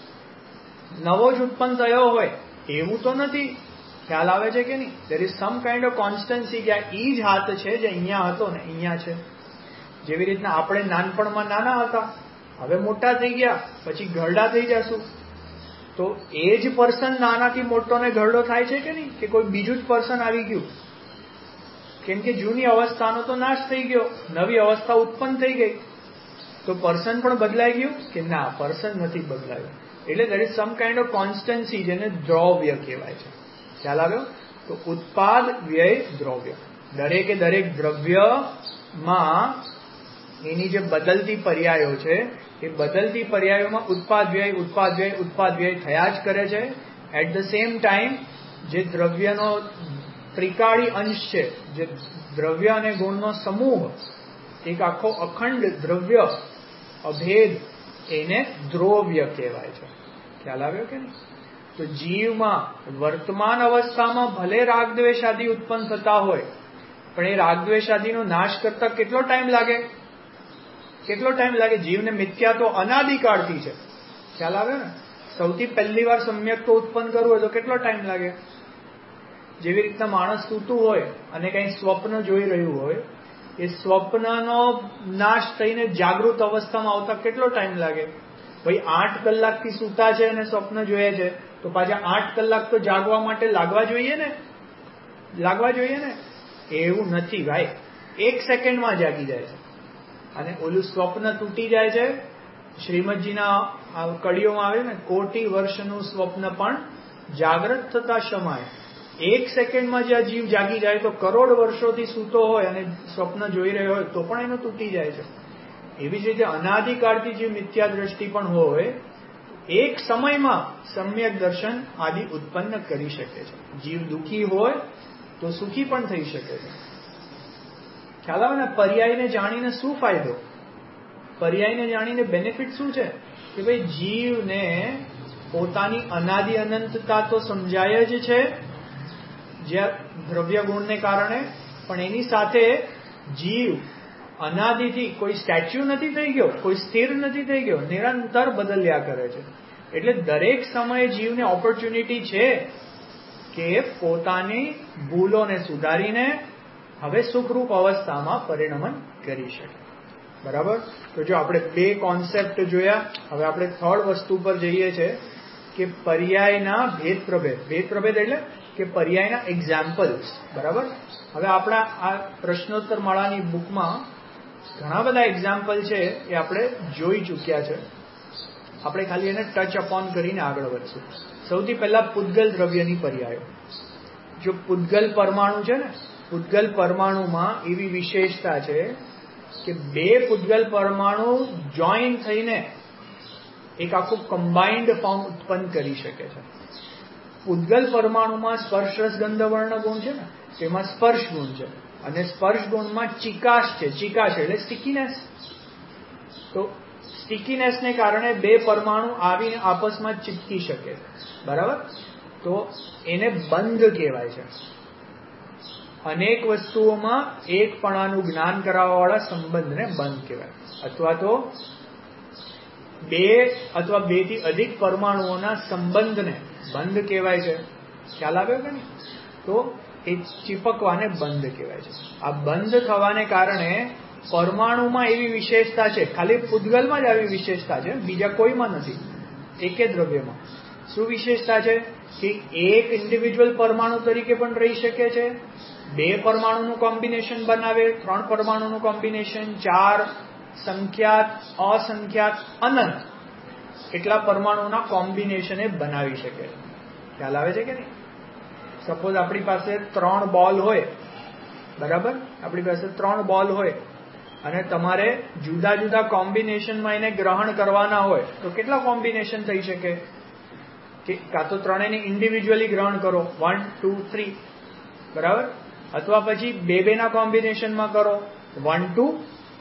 નવો જ ઉત્પન્ન થયો હોય, એવું તો નથી. ખ્યાલ આવે છે કે નહીં? there is some kind of constancy કે આ ઈ જ હાથ છે જે અહીંયા હતો ને અહીંયા છે. જેવી રીતના આપણે નાનપણમાં નાના હતા, હવે મોટા થઈ ગયા, પછી ઘરડા થઈ જશું, તો એ જ પર્સન નાનાથી મોટો ને ઘરડો થાય છે કે નહીં? કે કોઈ બીજું જ પર્સન આવી ગયું? કેમ કે જૂની અવસ્થાનો તો નાશ થઈ ગયો, નવી અવસ્થા ઉત્પન્ન થઈ ગઈ. તો પર્સન પણ બદલાઈ ગયું કે ના? પર્સન નથી બદલાયું. એટલે there is some kind of constancy, જેને દ્રવ્ય કહેવાય છે. ખ્યાલ આવ્યો? તો ઉત્પાદ વ્યય દ્રવ્ય, દરેકે દરેક દ્રવ્યમાં એની જે બદલતી પર્યાયો છે એ બદલતી પર્યાયોમાં ઉત્પાદ વ્યય ઉત્પાદ વ્યય ઉત્પાદ વ્યય થયા જ કરે છે. એટ ધ સેમ ટાઈમ જે દ્રવ્યનો ત્રિકાળી અંશ છે, જે દ્રવ્ય અને ગુણનો સમૂહ, એક આખો અખંડ દ્રવ્ય અભેદ, એને દ્રવ્ય કહેવાય છે. ખ્યાલ આવ્યો કે નહીં? તો જીવમાં વર્તમાન અવસ્થામાં ભલે રાગદ્વેષાદી ઉત્પન્ન થતા હોય, પણ એ રાગદ્વેષાદીનો નાશ કરતા કેટલો ટાઈમ લાગે? કેટલો ટાઈમ લાગે? જીવને મિથ્યા તો અનાદિકાળથી છે. ખ્યાલ આવ્યો ને? સૌથી પહેલી વાર સમ્યક તો ઉત્પન્ન કરવું હોય તો કેટલો ટાઈમ લાગે? જેવી રીતના માણસ સૂતું હોય અને કંઈ સ્વપ્ન જોઈ રહ્યું હોય, એ સ્વપ્નનો નાશ થઈને જાગૃત અવસ્થામાં આવતા કેટલો ટાઈમ લાગે? ભાઈ આઠ કલાકથી સૂતા છે અને સ્વપ્ન જોઈએ છે, તો પાછા આઠ કલાક તો જાગવા માટે લાગવા જોઈએ ને? લાગવા જોઈએ ને? એવું નથી ભાઈ, એક સેકન્ડમાં જાગી જાય છે. અને ઓલું સ્વપ્ન તૂટી જાય છે. શ્રીમદજીના કડીઓમાં આવે ને, કોટી વર્ષનું સ્વપ્ન પણ જાગ્રત થતા શમાય. એક સેકન્ડમાં જે જીવ જાગી જાય તો કરોડ વર્ષોથી સૂતો હોય અને સ્વપ્ન જોઈ રહ્યો હોય તો પણ એનો તૂટી જાય છે. એવી જ રીતે અનાદિકાળથી જે મિથ્યા દ્રષ્ટિ પણ હોય, એક સમયમાં સમ્યક દર્શન આદિ ઉત્પન્ન કરી શકે છે. જીવ દુઃખી હોય તો સુખી પણ થઈ શકે છે. ખ્યાલ આવે ને? પર્યાયને જાણીને શું ફાયદો? પર્યાયને જાણીને બેનિફિટ શું છે? કે ભાઈ જીવને પોતાની અનાદિ અનંતતા તો સમજાય જ છે જે દ્રવ્ય ગુણને કારણે, પણ એની સાથે જીવ અનાદિથી કોઈ સ્ટેચ્યુ નથી થઈ ગયો, કોઈ સ્થિર નથી થઈ ગયો, નિરંતર બદલ્યા કરે છે. એટલે દરેક સમયે જીવને ઓપોર્ચ્યુનિટી છે કે પોતાની ભૂલોને સુધારીને હવે સુખરૂપ અવસ્થામાં પરિણમન કરી શકે. બરાબર? તો જો આપણે બે કોન્સેપ્ટ જોયા, હવે આપણે થર્ડ વસ્તુ પર જઈએ છીએ કે પર્યાયના ભેદ પ્રભેદ. ભેદ પ્રભેદ એટલે કે પર્યાયના એક્ઝામ્પલ્સ. બરાબર? હવે આપણા આ પ્રશ્નોત્તર માળાની બુકમાં ઘણા બધા એક્ઝામ્પલ છે એ આપણે જોઈ ચૂક્યા છે. આપણે ખાલી એને ટચ અપોન કરીને આગળ વધશું. સૌથી પહેલા પૂતગલ દ્રવ્યની પર્યાયો. જો પૂતગલ પરમાણુ છે ને, પૂતગલ પરમાણુમાં એવી વિશેષતા છે કે બે પૂતગલ પરમાણુ જોઈન થઈને એક આખું કમ્બાઇન્ડ ફોર્મ ઉત્પન્ન કરી શકે છે. પૂતગલ પરમાણુમાં સ્પર્શ રસ ગંધ વર્ણ ગુણ છે ને, તેમાં સ્પર્શ ગુણ છે, અને સ્પર્શ ગુણમાં ચિકાશ છે. ચિકાશ એટલે સ્ટિકીનેસ. તો સ્ટિકીનેસને કારણે બે પરમાણુ આવીને આપસમાં ચિપકી શકે. બરાબર? તો એને બંધ કહેવાય છે. અનેક વસ્તુઓમાં એકપણાનું જ્ઞાન કરાવવાવાળા સંબંધને બંધ કહેવાય. અથવા તો બે અથવા બે થી અધિક પરમાણુઓના સંબંધને બંધ કહેવાય છે. ખ્યાલ આવ્યો કે નહીં? તો એ ચીપકવાને બંધ કહેવાય છે. આ બંધ થવાને કારણે પરમાણુમાં એવી વિશેષતા છે, ખાલી પૂતગલમાં જ આવી વિશેષતા છે, બીજા કોઈમાં નથી. એકે દ્રવ્યમાં શું વિશેષતા છે? કે એક ઇન્ડિવિજ્યુઅલ પરમાણુ તરીકે પણ રહી શકે છે, બે પરમાણુનું કોમ્બિનેશન બનાવે, ત્રણ પરમાણુનું કોમ્બિનેશન, ચાર, સંખ્યાત, અસંખ્યાત, અનંત એટલા પરમાણુના કોમ્બિનેશન એ બનાવી શકે. ખ્યાલ આવે છે કે નહીં? સપોઝ આપણી પાસે ત્રણ બોલ હોય. બરાબર? આપણી પાસે ત્રણ બોલ હોય અને તમારે જુદા જુદા કોમ્બિનેશનમાં એને ગ્રહણ કરવાના હોય તો કેટલા કોમ્બિનેશન થઈ શકે? કે કાં તો ત્રણેયને ઇન્ડિવિજ્યુઅલી ગ્રહણ કરો, વન ટુ થ્રી. બરાબર? અથવા પછી બે બે ના કોમ્બિનેશનમાં કરો, one two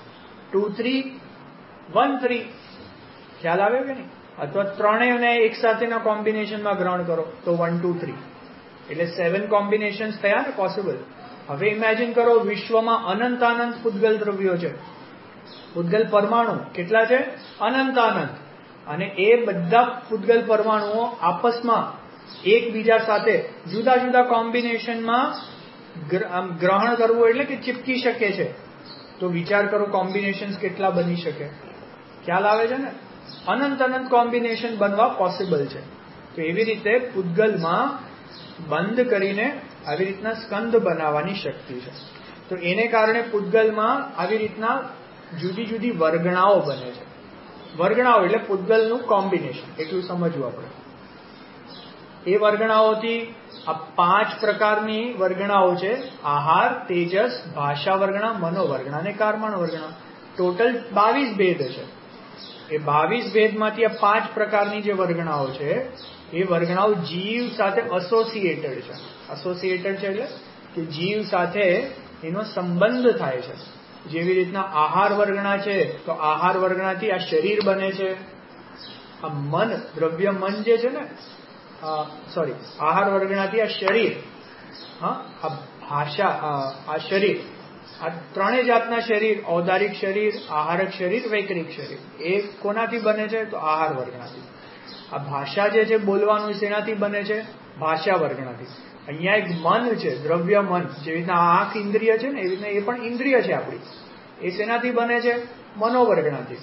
two three one three. ખ્યાલ આવ્યો કે નહીં? અથવા ત્રણેયને એક સાથેના કોમ્બિનેશનમાં ગ્રહણ કરો તો વન ટુ થ્રી, એટલે સેવન કોમ્બિનેશન થયા ને પોસિબલ. હવે ઇમેજિન કરો વિશ્વમાં અનંત અનંત પૂતગલ દ્રવ્યો છે, પૂતગલ પરમાણુ કેટલા છે? અનંત અનંત. અને એ બધા પૂતગલ પરમાણુઓ આપસમાં એકબીજા સાથે જુદા જુદા કોમ્બિનેશનમાં ગ્રહણ કરવું એટલે કે ચીપકી શકે છે. તો વિચાર કરો કોમ્બિનેશન કેટલા બની શકે. ખ્યાલ આવે છે ને? અનંત અનંત કોમ્બિનેશન બનવા પોસિબલ છે. તો એવી રીતે પૂતગલમાં બંધ કરીને આવી રીતના સ્કંદ બનાવવાની શક્તિ છે. તો એને કારણે પૂતગલમાં આવી રીતના જુદી જુદી વર્ગણાઓ બને છે. વર્ગણાઓ એટલે પૂતગલનું કોમ્બિનેશન, એટલું સમજવું આપણે. એ વર્ગણાઓથી આ પાંચ પ્રકારની વર્ગણાઓ છે: આહાર, તેજસ, ભાષા વર્ગણા, મનોવર્ગણા અને કારમાણ વર્ગણા. ટોટલ બાવીસ ભેદ છે. એ બાવીસ ભેદમાંથી આ પાંચ પ્રકારની જે વર્ગણાઓ છે એ વર્ગણાઓ જીવ સાથે એસોસિએટેડ છે. એસોસિએટેડ છે એટલે કે જીવ સાથે એનો સંબંધ થાય છે. જેવી રીતના આહાર વર્ગણા છે તો આહાર વર્ગણાથી આ શરીર બને છે. આ મન, દ્રવ્ય મન જે છે ને, સોરી આહાર વર્ગણાથી આ શરીર, હા આ ભાષા, આ શરીર, આ ત્રણેય જાતના શરીર, ઔદારિક શરીર, આહારક શરીર, વૈકરિક શરીર, એ કોનાથી બને છે? તો આહાર વર્ગણાથી. આ ભાષા જે છે બોલવાનું, શેનાથી બને છે? ભાષા વર્ગણાથી. અહીંયા એક મન છે, દ્રવ્ય મન, જેવી રીતના આંખ ઇન્દ્રિય છે ને એવી રીતના એ પણ ઇન્દ્રિય છે આપણી. એ શેનાથી બને છે? મનોવર્ગણાથી.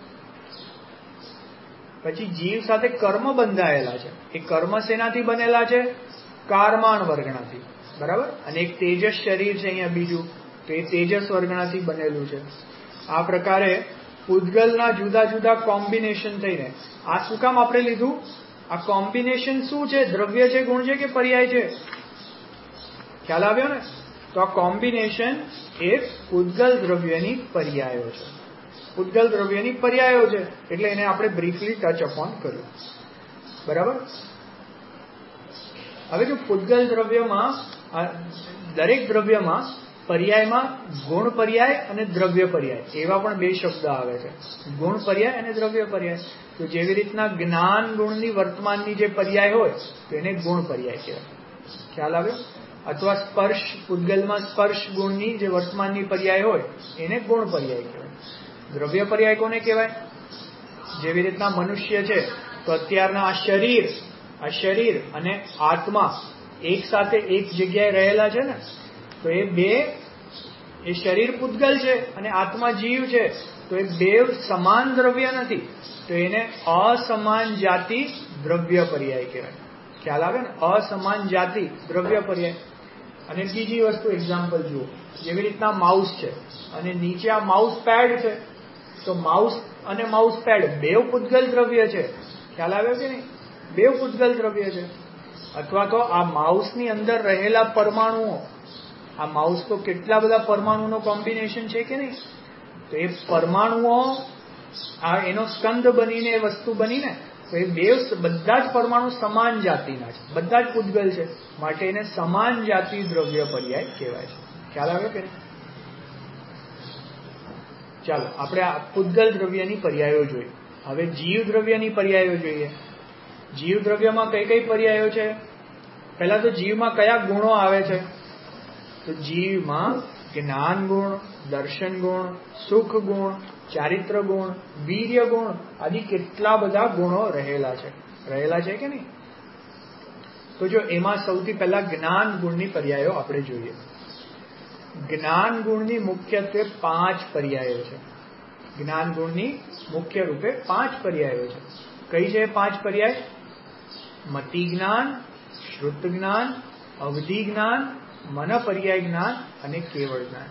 પછી જીવ સાથે કર્મ બંધાયેલા છે. એ કર્મ શેનાથી બનેલા છે? કારમાણ વર્ગણાથી. બરાબર. અને એક તેજસ શરીર છે અહીંયા બીજું, તો એ તેજસ વર્ગણાથી બનેલું છે. આ પ્રકારે પૂતગલના જુદા જુદા કોમ્બિનેશન થઈને, આ શું કામ આપણે લીધું? આ કોમ્બિનેશન શું છે? દ્રવ્ય છે, ગુણ છે કે પર્યાય છે? ખ્યાલ આવ્યો ને? તો આ કોમ્બિનેશન એ પૂતગલ દ્રવ્યની પર્યાયો છે. પૂતગલ દ્રવ્યની પર્યાયો છે એટલે એને આપણે બ્રીફલી ટચ અપોન કર્યું. બરાબર. હવે જો પૂતગલ દ્રવ્યમાં, દરેક દ્રવ્યમાં પર્યાયમાં ગુણ પર્યાય અને દ્રવ્ય પર્યાય એવા પણ બે શબ્દ આવે છે. ગુણ પર્યાય અને દ્રવ્ય પર્યાય. તો જેવી રીતના જ્ઞાન ગુણની વર્તમાનની જે પર્યાય હોય તો એને ગુણ પર્યાય કહેવાય. ખ્યાલ આવ્યો? અથવા સ્પર્શ, પૂતગલમાં સ્પર્શ ગુણની જે વર્તમાનની પર્યાય હોય એને ગુણ પર્યાય કહેવાય. દ્રવ્ય પર્યાય કોને કહેવાય? જેવી રીતના મનુષ્ય છે તો અત્યારના આ શરીર, આ શરીર અને આત્મા એક સાથે એક જગ્યાએ રહેલા છે ને, તો એ બે, એ શરીર પૂતગલ છે અને આત્મા જીવ છે, તો એ બે સમાન દ્રવ્ય નથી, તો એને અસમાન જાતિ દ્રવ્ય પર્યાય કહેવાય. ખ્યાલ આવે ને? અસમાન જાતિ દ્રવ્ય પર્યાય. અને બીજી વસ્તુ એક્ઝામ્પલ જુઓ, જેવી રીતના માઉસ છે અને નીચે આ માઉસ પેડ છે, તો માઉસ અને માઉસ પેડ બેવ પૂતગલ દ્રવ્ય છે. ખ્યાલ આવ્યો કે નહીં? બેવ પૂતગલ દ્રવ્ય છે. અથવા તો આ માઉસની અંદર રહેલા પરમાણુઓ, આ માઉસ તો કેટલા બધા પરમાણુનો કોમ્બિનેશન છે કે નહીં? તો એ પરમાણુઓ આ એનો સ્કંદ બનીને એ વસ્તુ બનીને, તો એ બે બધા જ પરમાણુ સમાન જાતિના છે, બધા જ પૂતગલ છે, માટે એને સમાન જાતિ દ્રવ્ય પર્યાય કહેવાય છે. ખ્યાલ આવે કે નહીં? ચાલો આપણે આ પૂતગલ દ્રવ્યની પર્યાયો જોઈએ. હવે જીવ દ્રવ્યની પર્યાયો જોઈએ. જીવ દ્રવ્યમાં કઈ કઈ પર્યાયો છે? પહેલા તો જીવમાં કયા ગુણો આવે છે? તો જીવમાં જ્ઞાન ગુણ, દર્શન ગુણ, સુખ ગુણ, ચારિત્ર ગુણ, વીર્ય ગુણ આદિ કેટલા બધા ગુણો રહેલા છે. રહેલા છે કે નહીં? તો જો એમાં સૌથી પહેલા જ્ઞાન ગુણની પર્યાયો આપણે જોઈએ. જ્ઞાન ગુણની મુખ્યત્વે પાંચ પર્યાયો છે. જ્ઞાન ગુણની મુખ્ય રૂપે પાંચ પર્યાયો છે. કઈ છે પાંચ પર્યાય? મતિ જ્ઞાન, શ્રુત જ્ઞાન, અવધિ જ્ઞાન, મન પર્યાય જ્ઞાન અને કેવળ જ્ઞાન.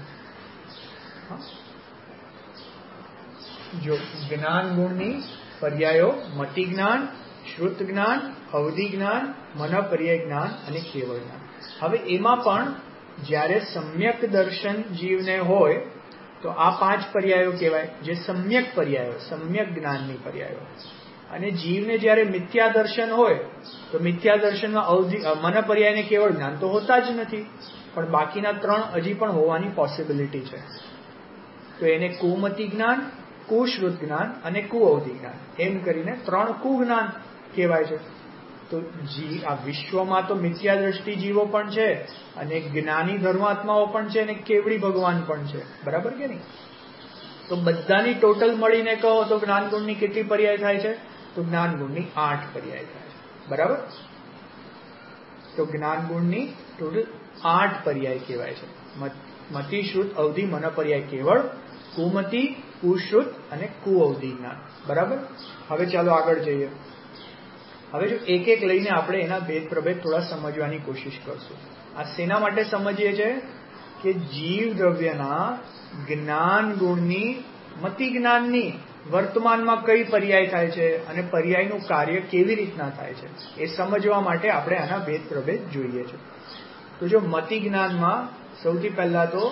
જો જ્ઞાન ગુણની પર્યાયો મતિ જ્ઞાન, શ્રુત જ્ઞાન, અવધિ જ્ઞાન, મન પર્યાય જ્ઞાન અને કેવળ જ્ઞાન. હવે એમાં પણ જ્યારે સમ્યક દર્શન જીવને હોય તો આ પાંચ પર્યાયો કહેવાય, જે સમ્યક પર્યાયો, સમ્યક જ્ઞાનની પર્યાયો. અને જીવને જ્યારે મિથ્યા દર્શન હોય તો મિથ્યા દર્શનમાં અવધિ, મન પર્યાય ને કેવળ જ્ઞાન તો હોતા જ નથી, પણ બાકીના ત્રણ હજી પણ હોવાની પોસિબિલિટી છે. તો એને કુમતિ જ્ઞાન, કુશ્રુત જ્ઞાન અને કુઅવધિ જ્ઞાન એમ કરીને ત્રણ કુજ્ઞાન કહેવાય છે. તો જી આ વિશ્વમાં તો મિથ્યા દ્રષ્ટિ જીવો પણ છે અને જ્ઞાની ધર્માત્માઓ પણ છે અને કેવડી ભગવાન પણ છે. બરાબર કે નહીં? તો બધાની ટોટલ મળીને કહો તો જ્ઞાન ગુણની કેટલી પર્યાય થાય છે? તો જ્ઞાન ગુણની આઠ પર્યાય થાય છે. બરાબર? તો જ્ઞાન ગુણની ટોટલ આઠ પર્યાય કહેવાય છે. મતિ, શ્રુત, અવધિ, મન પર્યાય કેવળ, કુમતિ, કુશ્રુત અને કુઅવધિ જ્ઞાન. બરાબર? હવે ચાલો આગળ જઈએ. હવે જો એક એક લઈને આપણે એના ભેદ પ્રભેદ થોડા સમજવાની કોશિશ કરશું. આ શેના માટે સમજીએ છીએ? કે જીવ દ્રવ્યના જ્ઞાન ગુણની, મતિ જ્ઞાનની વર્તમાનમાં કઈ પર્યાય થાય છે અને પર્યાયનું કાર્ય કેવી રીતના થાય છે એ સમજવા માટે આપણે આના ભેદ પ્રભેદ જોઈએ છે. તો જો મતિ જ્ઞાનમાં સૌથી પહેલા તો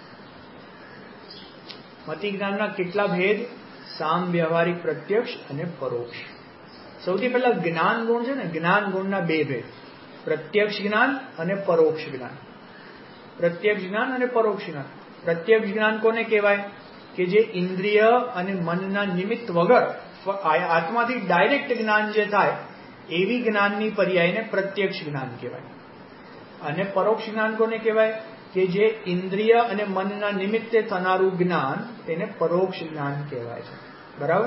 મતિ જ્ઞાનના કેટલા ભેદ? સામ, વ્યવહારિક, પ્રત્યક્ષ અને પરોક્ષ. સૌથી પહેલા જ્ઞાન ગુણ છે ને, જ્ઞાન ગુણના બે ભેદ, પ્રત્યક્ષ જ્ઞાન અને પરોક્ષ જ્ઞાન. પ્રત્યક્ષ જ્ઞાન અને પરોક્ષ જ્ઞાન. પ્રત્યક્ષ જ્ઞાન કોને કહેવાય? કે જે ઇન્દ્રિય અને મનના નિમિત્ત વગર આત્માથી ડાયરેક્ટ જ્ઞાન જે થાય એવી જ્ઞાનની પર્યાયને પ્રત્યક્ષ જ્ઞાન કહેવાય. અને પરોક્ષ જ્ઞાન કોને કહેવાય? કે જે ઇન્દ્રિય અને મનના નિમિત્તે થનારું જ્ઞાન તેને પરોક્ષ જ્ઞાન કહેવાય છે. બરાબર?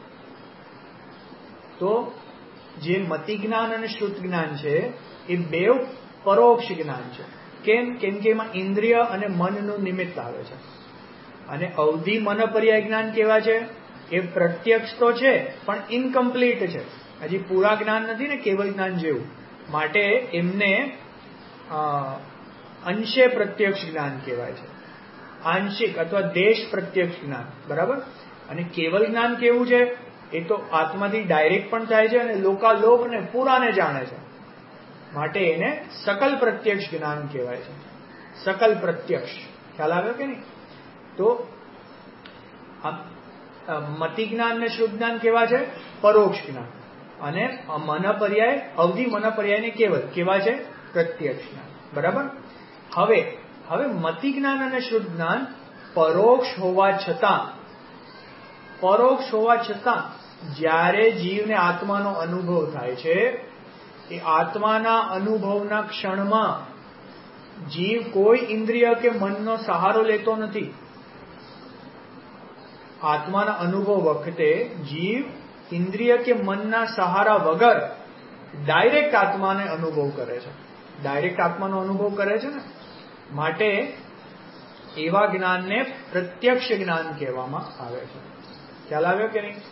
તો જે મતિ જ્ઞાન અને શ્રુત જ્ઞાન છે એ બે પરોક્ષ જ્ઞાન છે. કેમ? કેમ કે એમાં ઇન્દ્રિય અને મનનું નિમિત્ત આવે છે. અને અવધિ, મન પર્યાય જ્ઞાન કેવા છે? એ પ્રત્યક્ષ તો છે પણ ઇનકમ્પ્લીટ છે, હજી પૂરા જ્ઞાન નથી ને, કેવલ જ્ઞાન જેવું. માટે એમને અંશે પ્રત્યક્ષ જ્ઞાન કહેવાય છે, આંશિક અથવા દેશ પ્રત્યક્ષ જ્ઞાન. બરાબર? અને કેવલ જ્ઞાન કેવું છે? એ તો આત્માથી ડાયરેક્ટ પણ થાય છે અને લોકાલોકને પૂરાને જાણે છે. માટે એને સકલ પ્રત્યક્ષ જ્ઞાન કહેવાય છે. સકલ પ્રત્યક્ષ. ખ્યાલ આવ્યો કે નહીં? તો મતિ જ્ઞાન અને શુદ્ધ જ્ઞાન કેવા છે? પરોક્ષ જ્ઞાન. અને મન પર્યાય, અવધિ, મન પર્યાય ને કેવલ કેવા છે? પ્રત્યક્ષ જ્ઞાન. બરાબર? હવે હવે મતિ જ્ઞાન અને શુદ્ધ જ્ઞાન પરોક્ષ હોવા છતાં પરોક્ષ હોવા છતાં જ્યારે જીવને આત્માનો અનુભવ થાય છે એ આત્માના અનુભવના ક્ષણમાં જીવ કોઈ ઇન્દ્રિય કે મનનો સહારો લેતો નથી. આત્માના અનુભવ વખતે જીવ ઇન્દ્રિય કે મનના સહારા વગર ડાયરેક્ટ આત્માને અનુભવ કરે છે. ડાયરેક્ટ આત્માનો અનુભવ કરે છે ને, માટે એવા જ્ઞાનને પ્રત્યક્ષ જ્ઞાન કહેવામાં આવે છે. ખ્યાલ આવ્યો કે નહીં?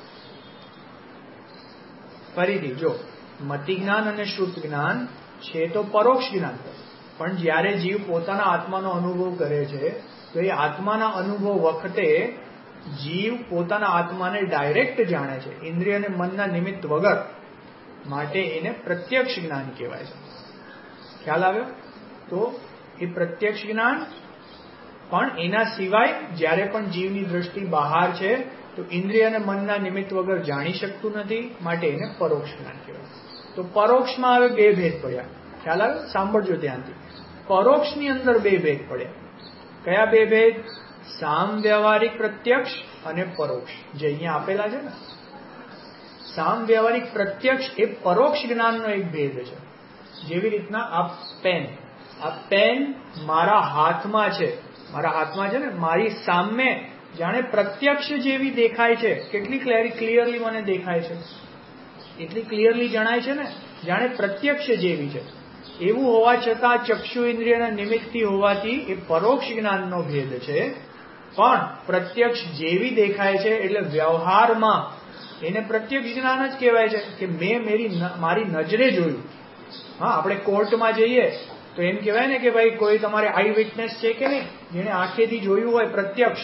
ફરીથી જો મતિ જ્ઞાન અને શુદ્ધ જ્ઞાન છે તો પરોક્ષ જ્ઞાન, પણ જ્યારે જીવ પોતાના આત્માનો અનુભવ કરે છે તો એ આત્માના અનુભવ વખતે જીવ પોતાના આત્માને ડાયરેક્ટ જાણે છે, ઇન્દ્રિય અને મનના નિમિત્ત વગર. માટે એને પ્રત્યક્ષ જ્ઞાન કહેવાય છે. ખ્યાલ આવ્યો? તો એ પ્રત્યક્ષ જ્ઞાન પણ એના સિવાય જ્યારે પણ જીવની દ્રષ્ટિ બહાર છે તો ઇન્દ્રિય અને મનના નિમિત્ત વગર જાણી શકતું નથી. માટે એને પરોક્ષ જ્ઞાન કહેવાય. તો પરોક્ષમાં હવે બે ભેદ પડ્યા. ખ્યાલ આવ્યો? સાંભળજો ધ્યાનથી. પરોક્ષની અંદર બે ભેદ પડ્યા. કયા બે ભેદ? સામ, વ્યવહારિક, પ્રત્યક્ષ અને પરોક્ષ, જે અહીંયા આપેલા છે ને. સામ, વ્યવહારિક, પ્રત્યક્ષ એ પરોક્ષ જ્ઞાનનો એક ભેદ છે. જેવી રીતના આ પેન, આ પેન મારા હાથમાં છે, મારા હાથમાં છે ને, મારી સામે જાણે પ્રત્યક્ષ જેવી દેખાય છે. કેટલી ક્લિયરલી મને દેખાય છે, એટલી ક્લિયરલી જણાય છે ને, જાણે પ્રત્યક્ષ જેવી છે. એવું હોવા છતાં ચક્ષુ ઇન્દ્રિયના નિમિત્તથી હોવાથી એ પરોક્ષ જ્ઞાનનો ભેદ છે. પણ પ્રત્યક્ષ જેવી દેખાય છે એટલે વ્યવહારમાં એને પ્રત્યક્ષ જ્ઞાન જ કહેવાય છે કે મેં મેરી મારી નજરે જોયું. હા, આપણે કોર્ટમાં જઈએ તો એમ કહેવાય ને કે ભાઈ કોઈ તમારે આઈ વિટનેસ છે કે નહીં, જેને આંખેથી જોયું હોય પ્રત્યક્ષ.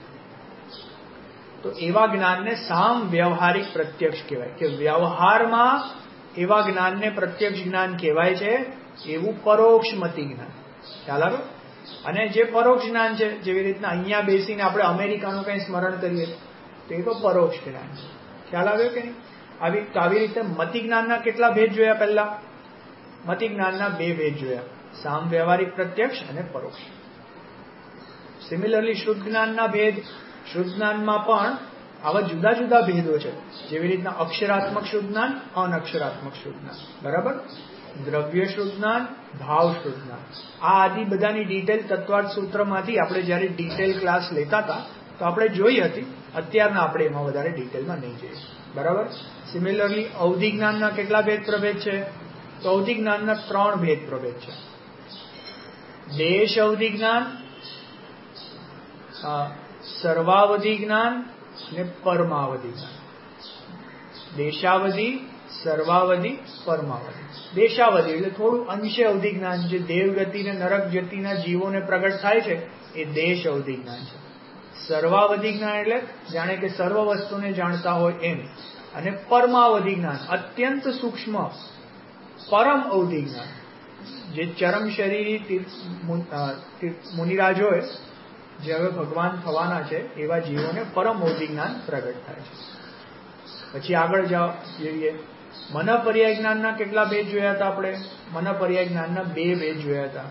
તો એવા જ્ઞાનને સામ, વ્યવહારિક, પ્રત્યક્ષ કહેવાય. કે વ્યવહારમાં એવા જ્ઞાનને પ્રત્યક્ષ જ્ઞાન કહેવાય છે. એવું પરોક્ષ મતિ જ્ઞાન. ખ્યાલ આવ્યો? અને જે પરોક્ષ જ્ઞાન છે, જેવી રીતના અહીંયા બેસીને આપણે અમેરિકાનું કંઈ સ્મરણ કરીએ તો એ તો પરોક્ષ જ્ઞાન છે. ખ્યાલ આવ્યો કે નહીં? આવી તો આવી રીતે મતિ જ્ઞાનના કેટલા ભેદ જોયા? પહેલા મતિ જ્ઞાનના બે ભેદ જોયા, સામ, વ્યવહારિક, પ્રત્યક્ષ અને પરોક્ષ. સિમિલરલી શુદ્ધ જ્ઞાનના ભેદ, શુદ્ધ જ્ઞાનમાં પણ આવા જુદા જુદા ભેદો છે. જેવી રીતના અક્ષરાત્મક શુદ્ધ જ્ઞાન, અનક્ષરાત્મક શુદ્ધ જ્ઞાન, બરાબર. દ્રવ્ય શુદ્ધ જ્ઞાન, ભાવ શુદ્ધ જ્ઞાન. આ આદિ બધાની ડિટેલ તત્વાર્થ સૂત્રમાંથી આપણે જયારે ડિટેલ ક્લાસ લેતા હતા તો આપણે જોઈ હતી. અત્યારના આપણે એમાં વધારે ડિટેલમાં નહીં જઈએ, બરાબર. સિમિલરલી અવધિ જ્ઞાનના કેટલા ભેદ પ્રભેદ છે? તો અવધિ જ્ઞાનના ત્રણ ભેદ પ્રભેદ છે. દેશ અવધિ જ્ઞાન, સર્વાવધિ જ્ઞાન અને પરમાવધિ જ્ઞાન. દેશાવધિ, સર્વાવધિ, પરમાવધિ. દેશાવધિ એટલે થોડું અંશે અવધિ જ્ઞાન, જે દેવગતિ ને નરક ગતિના જીવોને પ્રગટ થાય છે એ દેશ અવધિ જ્ઞાન છે. સર્વાવધિ જ્ઞાન એટલે જાણે કે સર્વ વસ્તુને જાણતા હોય એમ. અને પરમાવધિ જ્ઞાન અત્યંત સૂક્ષ્મ પરમ અવધિ જ્ઞાન, જે ચરમ શરીરી મુનિરાજોએ જે હવે ભગવાન થવાના છે એવા જીવોને પરમ અવધિ જ્ઞાન પ્રગટ થાય છે. પછી આગળ જાઓ જોઈએ. મન પર્યાય જ્ઞાનના કેટલા ભેદ જોયા હતા આપણે? મન પર્યાય જ્ઞાનના બે ભેદ જોયા હતા.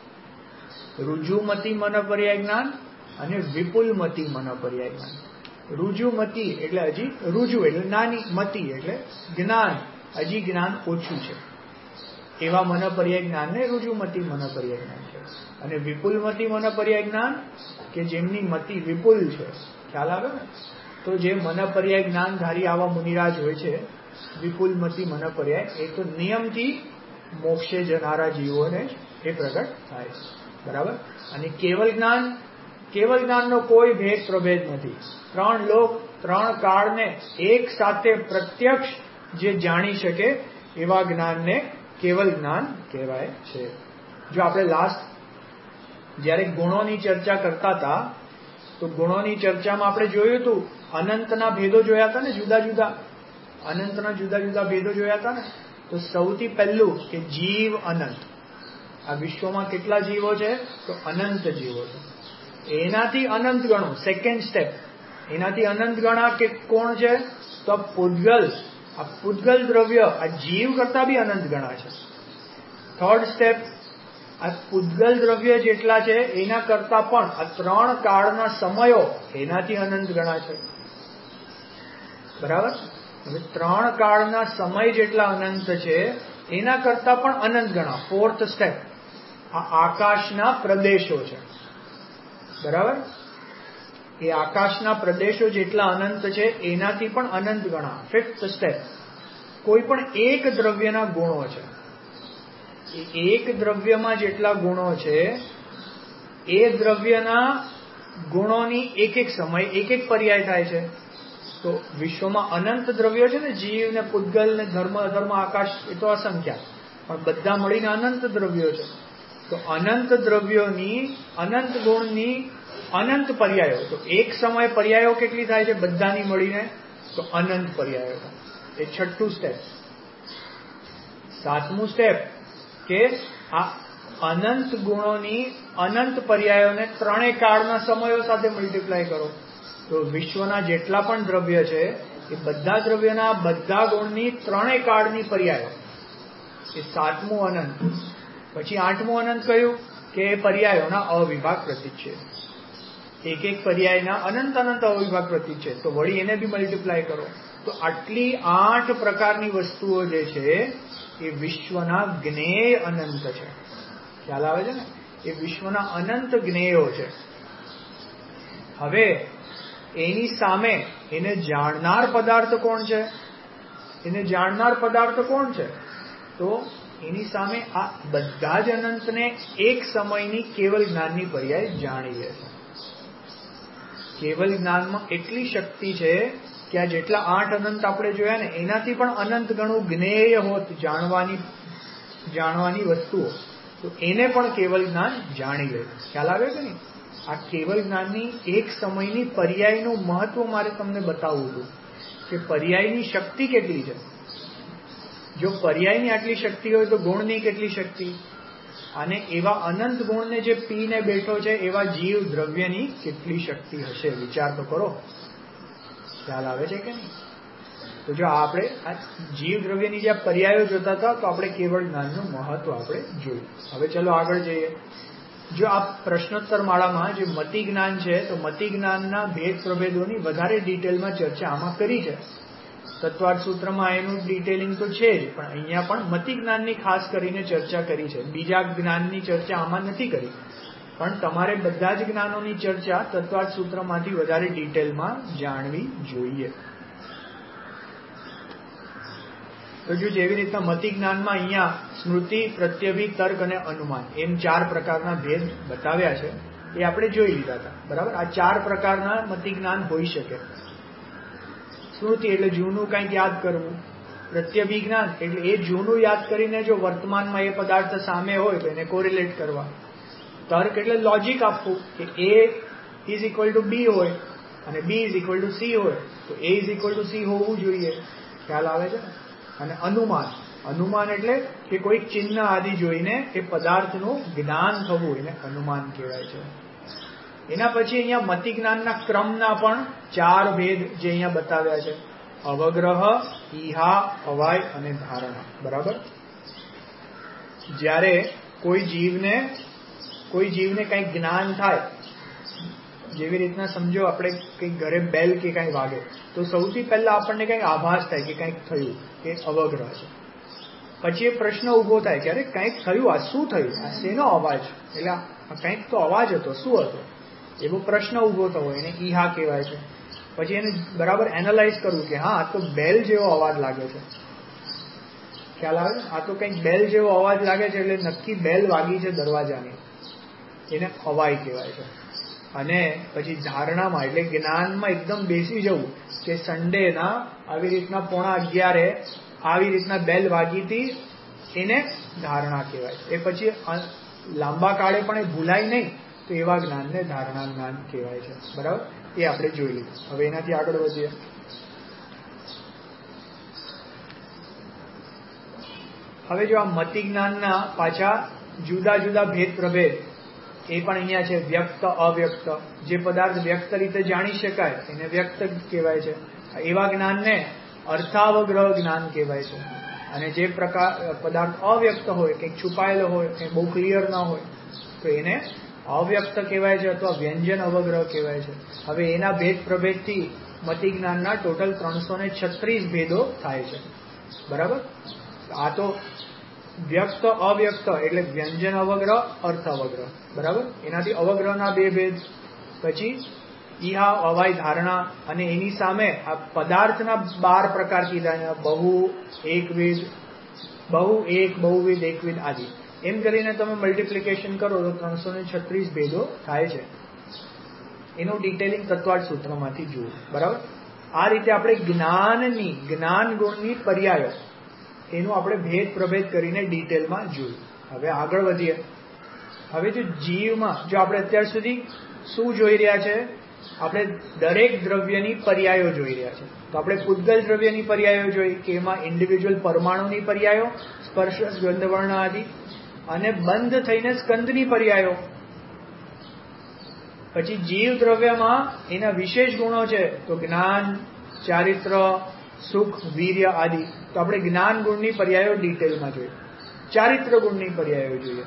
રુજુમતી મન પર્યાય જ્ઞાન અને વિપુલમતી મન પર્યાય જ્ઞાન. રુજુમતી એટલે હજી રુજુ એટલે નાની, મતી એટલે જ્ઞાન, હજી જ્ઞાન ઓછું છે, એવા મન પર્યાય જ્ઞાનને રુજુમતી મન પર્યાય જ્ઞાન છે. અને વિપુલમતી મન પર્યાય જ્ઞાન કે જેમની મતિ વિપુલ છે, ખ્યાલ આવે ને? તો જે મન પર્યાય જ્ઞાનધારી આવા મુનિરાજ હોય છે, વિપુલમતી મન પર્યાય, એ તો નિયમથી મોક્ષે જનારા જીવોને એ પ્રગટ થાય છે, બરાબર. અને કેવલ જ્ઞાન, કેવલ જ્ઞાનનો કોઈ ભેદ પ્રભેદ નથી. ત્રણ લોક, ત્રણ કાળને એક સાથે પ્રત્યક્ષ જે જાણી શકે એવા જ્ઞાનને કેવલ જ્ઞાન કહેવાય છે. જો આપણે લાસ્ટ જયારે ગુણોની ચર્ચા કરતા હતા તો ગુણોની ચર્ચામાં આપણે જોયું હતું અનંતના ભેદો જોયા હતા ને, જુદા જુદા અનંતના જુદા જુદા ભેદો જોયા હતા ને. તો સૌથી પહેલું કે જીવ અનંત. આ વિશ્વમાં કેટલા જીવો છે? તો અનંત જીવો છે. એનાથી અનંત ગણો, સેકન્ડ સ્ટેપ. એનાથી અનંત ગણા કે કોણ છે? તો પૂતગલ. આ પૂતગલ દ્રવ્ય આ જીવ કરતા બી અનંત ગણા છે. થર્ડ સ્ટેપ, આ પૂતગલ દ્રવ્ય જેટલા છે એના કરતા પણ આ ત્રણ કાળના સમયો એનાથી અનંત ગણા છે, બરાબર. હવે ત્રણ કાળના સમય જેટલા અનંત છે એના કરતા પણ અનંત ગણા. ફોર્થ સ્ટેપ, આ આકાશના પ્રદેશો છે, બરાબર. એ આકાશના પ્રદેશો જેટલા અનંત છે એનાથી પણ અનંત ગણા. ફિફ્થ સ્ટેપ, કોઈ પણ એક દ્રવ્યના ગુણો છે. એક દ્રવ્યમાં જેટલા ગુણો છે એ દ્રવ્યના ગુણોની એક એક સમય એક એક પર્યાય થાય છે. તો વિશ્વમાં અનંત દ્રવ્યો છે ને, જીવ ને પૂતગલ ને ધર્મ અધર્મ આકાશ, એ તો અસંખ્યા, પણ બધા મળીને અનંત દ્રવ્યો છે. તો અનંત દ્રવ્યોની અનંત ગુણની અનંત પર્યાયો. તો એક સમય પર્યાયો કેટલી થાય છે બધાની મળીને? તો અનંત પર્યાયો. એ છઠ્ઠું સ્ટેપ. સાતમું સ્ટેપ કે આ અનંત ગુણોની અનંત પર્યાયોને ત્રણેય કાળના સમયો સાથે મલ્ટીપ્લાય કરો. તો વિશ્વના જેટલા પણ દ્રવ્ય છે એ બધા દ્રવ્યના બધા ગુણની ત્રણેય કાળની પર્યાયો. એ સાતમું અનંત. પછી આઠમું અનંત કયું? કે પર્યાયોના અવિભાગ પ્રતીક છે. એક એક પર્યાયના અનંત અનંત અવિભાગ પ્રતીક છે. તો વળી એને બી મલ્ટીપ્લાય કરો. તો આટલી આઠ પ્રકારની વસ્તુઓ જે છે એ વિશ્વના જ્ઞેય અનંત છે. ખ્યાલ આવે છે ને? એ વિશ્વના અનંત જ્ઞેયો છે. હવે એની સામે એને જાણનાર પદાર્થ કોણ છે? એને જાણનાર પદાર્થ કોણ છે? તો એની સામે આ બધા જ અનંતને એક સમયની કેવલ જ્ઞાનની પર્યાય જાણી લે છે. કેવલ જ્ઞાનમાં એટલી શક્તિ છે કે આ જેટલા આઠ અનંત આપણે જોયા ને એનાથી પણ અનંત ગણું જ્ઞેય હોત જાણવાની જાણવાની વસ્તુઓ, તો એને પણ કેવલ જ્ઞાન જાણી લે. ખ્યાલ આવે કે નહીં? આ કેવલ જ્ઞાનની એક સમયની પર્યાયનું મહત્વ મારે તમને બતાવવું હતું કે પર્યાયની શક્તિ કેટલી છે. જો પર્યાયની આટલી શક્તિ હોય તો ગુણની કેટલી શક્તિ, અને એવા અનંત ગુણને જે પીને બેઠો છે એવા જીવ દ્રવ્યની કેટલી શક્તિ હશે? વિચાર તો કરો. ખ્યાલ આવે છે કે નહીં? તો જો આપણે આ જીવ દ્રવ્યની જે પર્યાયો જોતા હતા તો આપણે કેવળ જ્ઞાનનું મહત્વ આપણે જોયું. હવે ચલો આગળ જઈએ. જો આ પ્રશ્નોત્તર માળામાં જે મતિ જ્ઞાન છે તો મતિ જ્ઞાનના ભેદ પ્રભેદોની વધારે ડિટેલમાં ચર્ચા આમાં કરી છે. તત્વાર્થ સૂત્રમાં એનું ડિટેલિંગ તો છે જ, પણ અહીંયા પણ મતિ જ્ઞાનની ખાસ કરીને ચર્ચા કરી છે. બીજા જ્ઞાનની ચર્ચા આમાં નથી કરી, પણ તમારે બધા જ જ્ઞાનોની ચર્ચા તત્વાર્થ સૂત્રમાંથી વધારે ડિટેલમાં જાણવી જોઈએ. તો જો જેવી રીતના મતિ જ્ઞાનમાં અહીંયા સ્મૃતિ, પ્રત્યભી, તર્ક અને અનુમાન એમ ચાર પ્રકારના ભેદ બતાવ્યા છે, એ આપણે જોઈ લીધા હતા. બરાબર, આ ચાર પ્રકારના મતિ જ્ઞાન હોઈ શકે. સ્મૃતિ એટલે જૂનું કંઈક યાદ કરવું, પ્રત્યભિજ્ઞાન એટલે એ જૂનું યાદ કરીને જો વર્તમાનમાં એ પદાર્થ સામે હોય તો એને કોરિલેટ કરવા. તર્ક એટલે લોજિક આપવું કે A is equal to B હોય અને B is equal to C હોય તો A is equal to C હોવું જોઈએ. ખ્યાલ આવે છે? અને અનુમાન, અનુમાન એટલે કે કોઈ ચિહ્ન આદિ જોઈને એ પદાર્થનું જ્ઞાન થવું એને અનુમાન કહેવાય છે. એના પછી અહીંયા મતિ જ્ઞાનના ક્રમના પણ ચાર ભેદ જે અહીંયા બતાવ્યા છે: અવગ્રહ, ઈહા, અવાય અને ધારણા. બરાબર, જ્યારે કોઈ જીવને કોઈ જીવને કંઈક જ્ઞાન થાય, જેવી રીતના સમજો આપણે કંઈક ઘરે બેલ કે કંઈ વાગે તો સૌથી પહેલા આપણને કંઈક આભાસ થાય કે કંઈક થયું, કે અવગ્રહ છે. પછી એ પ્રશ્ન ઉભો થાય કે અરે કંઈક થયું, આ શું થયું, આ શેનો અવાજ, એટલે કંઈક તો અવાજ હતો, શું હતો, એવો પ્રશ્ન ઉભો થયો, એને ઈહા કહેવાય છે. પછી એને બરાબર એનાલાઇઝ કરવું કે હા આ તો બેલ જેવો અવાજ લાગે છે. ખ્યાલ આવે? આ તો કંઈક બેલ જેવો અવાજ લાગે છે એટલે નક્કી બેલ વાગી છે દરવાજાની, એને અવાય કહેવાય છે. અને પછી ધારણામાં એટલે જ્ઞાનમાં એકદમ બેસી જવું કે સન્ડેના આવી રીતના પોણા અગિયારે આવી રીતના બેલ વાગી હતી, એને ધારણા કહેવાય. એ પછી લાંબા કાળે પણ એ ભૂલાય નહીં તો એવા જ્ઞાનને ધારણા જ્ઞાન કહેવાય છે. બરાબર, એ આપણે જોઈ લીધું. હવે એનાથી આગળ વધીએ. હવે જો આ મતિ જ્ઞાનના પાછા જુદા જુદા ભેદ પ્રભેદ એ પણ અહીંયા છે. વ્યક્ત, અવ્યક્ત. જે પદાર્થ વ્યક્ત રીતે જાણી શકાય એને વ્યક્ત કહેવાય છે. એવા જ્ઞાનને અર્થાવગ્રહ જ્ઞાન કહેવાય છે. અને જે પ્રકાર પદાર્થ અવ્યક્ત હોય, કંઈક છુપાયેલો હોય, કંઈક બહુ ક્લિયર ના હોય તો એને અવ્યક્ત કહેવાય છે અથવા વ્યંજન અવગ્રહ કહેવાય છે. હવે એના ભેદ પ્રભેદથી મતિ જ્ઞાનના ટોટલ ત્રણસો ને છત્રીસ ભેદો થાય છે. બરાબર, આ તો વ્યક્ત, અવ્યક્ત એટલે વ્યંજન અવગ્રહ, અર્થ અવગ્રહ. બરાબર, એનાથી અવગ્રહના બે ભેદ. પછી ઈહા, અવાય, ધારણા. અને એની સામે આ પદાર્થના બાર પ્રકાર કીધા: બહુ, એકવિધ, બહુ એક, બહુવિધ, એકવિધ આદિ. એમ કરીને તમે મલ્ટીપ્લિકેશન કરો તો ત્રણસો ને છત્રીસ ભેદો થાય છે. એનું ડિટેલિંગ તત્વાર્થ સૂત્રમાંથી જુઓ. બરાબર, આ રીતે આપણે જ્ઞાનની જ્ઞાન ગુણની પર્યાયો એનું આપણે ભેદ પ્રભેદ કરીને ડિટેલમાં જોયું. હવે આગળ વધીએ. હવે જો જીવમાં જો આપણે અત્યાર સુધી શું જોઈ રહ્યા છે, આપણે દરેક દ્રવ્યની પર્યાયો જોઈ રહ્યા છે. તો આપણે પૂતગલ દ્રવ્યની પર્યાયો જોઈ કે એમાં ઇન્ડિવિજ્યુઅલ પરમાણુની પર્યાયો, સ્પર્શ, ગંધ, વર્ણ આદિ, અને બંધ થઈને સ્કંદની પર્યાયો. પછી જીવ દ્રવ્યમાં એના વિશેષ ગુણો છે તો જ્ઞાન, ચારિત્ર, સુખ, વીર્ય આદિ. તો આપણે જ્ઞાન ગુણની પર્યાયો ડિટેલમાં જોઈએ. ચારિત્ર ગુણની પર્યાયો જોઈએ.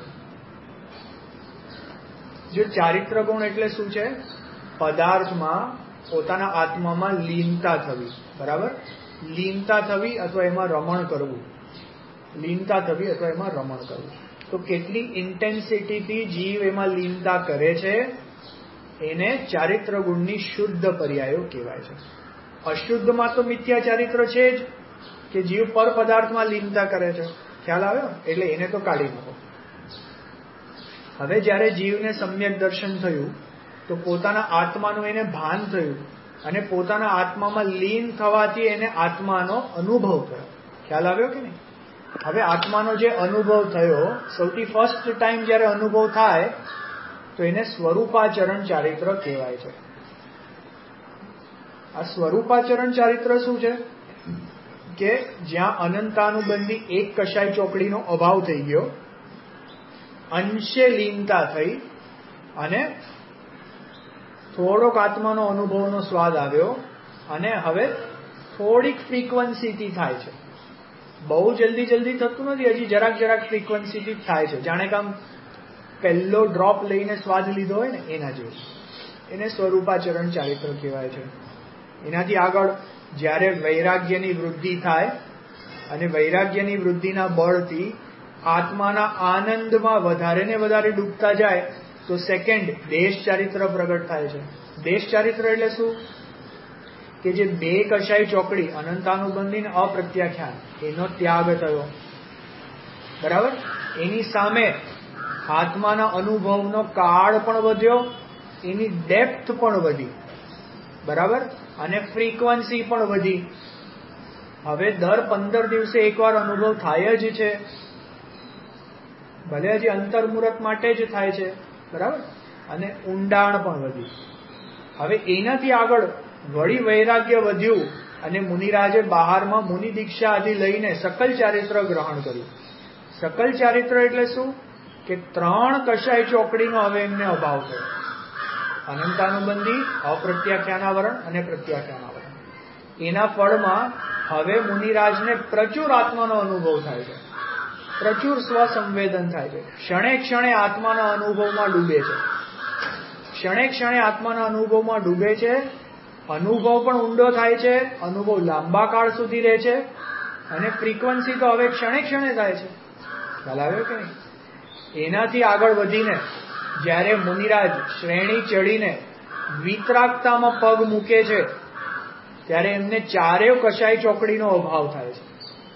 જો ચારિત્ર ગુણ એટલે શું છે? પદાર્થમાં પોતાના આત્મામાં લીનતા થવી. બરાબર, લીનતા થવી અથવા એમાં રમણ કરવું. લીનતા થવી અથવા એમાં રમણ કરવું. તો કેટલી ઇન્ટેન્સિટીથી જીવ એમાં લીનતા કરે છે એને ચારિત્ર ગુણની શુદ્ધ પર્યાયો કહેવાય છે. અશુદ્ધમાં તો મિથ્યા ચારિત્ર છે જ કે જીવ પર પદાર્થમાં લીનતા કરે છે. ખ્યાલ આવ્યો? એટલે એને તો કાઢી નાખો. હવે જ્યારે જીવને સમ્યક દર્શન થયું તો પોતાના આત્માનું એને ભાન થયું અને પોતાના આત્મામાં લીન થવાથી એને આત્માનો અનુભવ થયો. ખ્યાલ આવ્યો કે નહીં? હવે આત્માનો જે અનુભવ થયો, સૌથી ફર્સ્ટ ટાઈમ જ્યારે અનુભવ થાય તો એને સ્વરૂપાચરણ ચારિત્ર કહેવાય છે. આ સ્વરૂપાચરણ ચારિત્ર શું છે? કે જ્યાં અનંતાનુબંધી એક કશાય ચોકડીનો અભાવ થઈ ગયો, અંશે લીનતા થઈ અને થોડોક આત્માનો અનુભવનો સ્વાદ આવ્યો અને હવે થોડીક ફ્રીક્વન્સીથી થાય છે. બહુ જલ્દી જલ્દી થતું નથી, હજી જરાક જરાક ફ્રીક્વન્સીથી થાય છે. જાણે કે આમ પહેલો ડ્રોપ લઈને સ્વાદ લીધો હોય ને એના જેવું. એને સ્વરૂપાચરણ ચારિત્ર કહેવાય છે. એનાથી આગળ જ્યારે વૈરાગ્યની વૃદ્ધિ થાય અને વૈરાગ્યની વૃદ્ધિના બળથી આત્માના આનંદમાં વધારે ને વધારે ડૂબતા જાય તો સેકન્ડ દેશ ચારિત્ર પ્રગટ થાય છે. દેશ ચારિત્ર એટલે શું? કે જે બે કશાય ચોકડી અનંતાનુબંધી ને અપ્રત્યાખ્યાન એનો ત્યાગ થયો. બરાબર? એની સામે આત્માના અનુભવનો કાળ પણ વધ્યો, એની ડેપ્થ પણ વધી. બરાબર? અને ફ્રીક્વન્સી પણ વધી. હવે દર પંદર દિવસે એકવાર અનુભવ થાય જ છે, ભલે હજી અંતર્મુહૂર્ત માટે જ થાય છે. બરાબર? અને ઊંડાણ પણ વધી. હવે એનાથી આગળ વળી વૈરાગ્ય વધ્યું અને મુનિરાજે બહારમાં મુનિ દીક્ષા આદિ લઈને સકલ ચારિત્ર ગ્રહણ કર્યું. સકલ ચારિત્ર એટલે શું? કે ત્રણ કશાય ચોકડીનો હવે એમને અભાવ થયો. અનંતાનુબંધી, અપ્રત્યાખ્યાનાવરણ અને પ્રત્યાખ્યાનાવરણ. એના ફળમાં હવે મુનિરાજને પ્રચુર આત્માનો અનુભવ થાય છે, પ્રચુર સ્વસંવેદન થાય છે. ક્ષણે ક્ષણે આત્માના અનુભવમાં ડૂબે છે. ક્ષણે ક્ષણે આત્માના અનુભવમાં ડૂબે છે. અનુભવ પણ ઊંડો થાય છે, અનુભવ લાંબા કાળ સુધી રહે છે અને ફ્રીક્વન્સી તો હવે ક્ષણે ક્ષણે થાય છે. ખ્યાલ આવ્યો કે નહીં? એનાથી આગળ વધીને જ્યારે મુનિરાજ શ્રેણી ચડીને વિતરાગતામાં પગ મૂકે છે ત્યારે એમને ચારેય કશાય ચોકડીનો અભાવ થાય છે.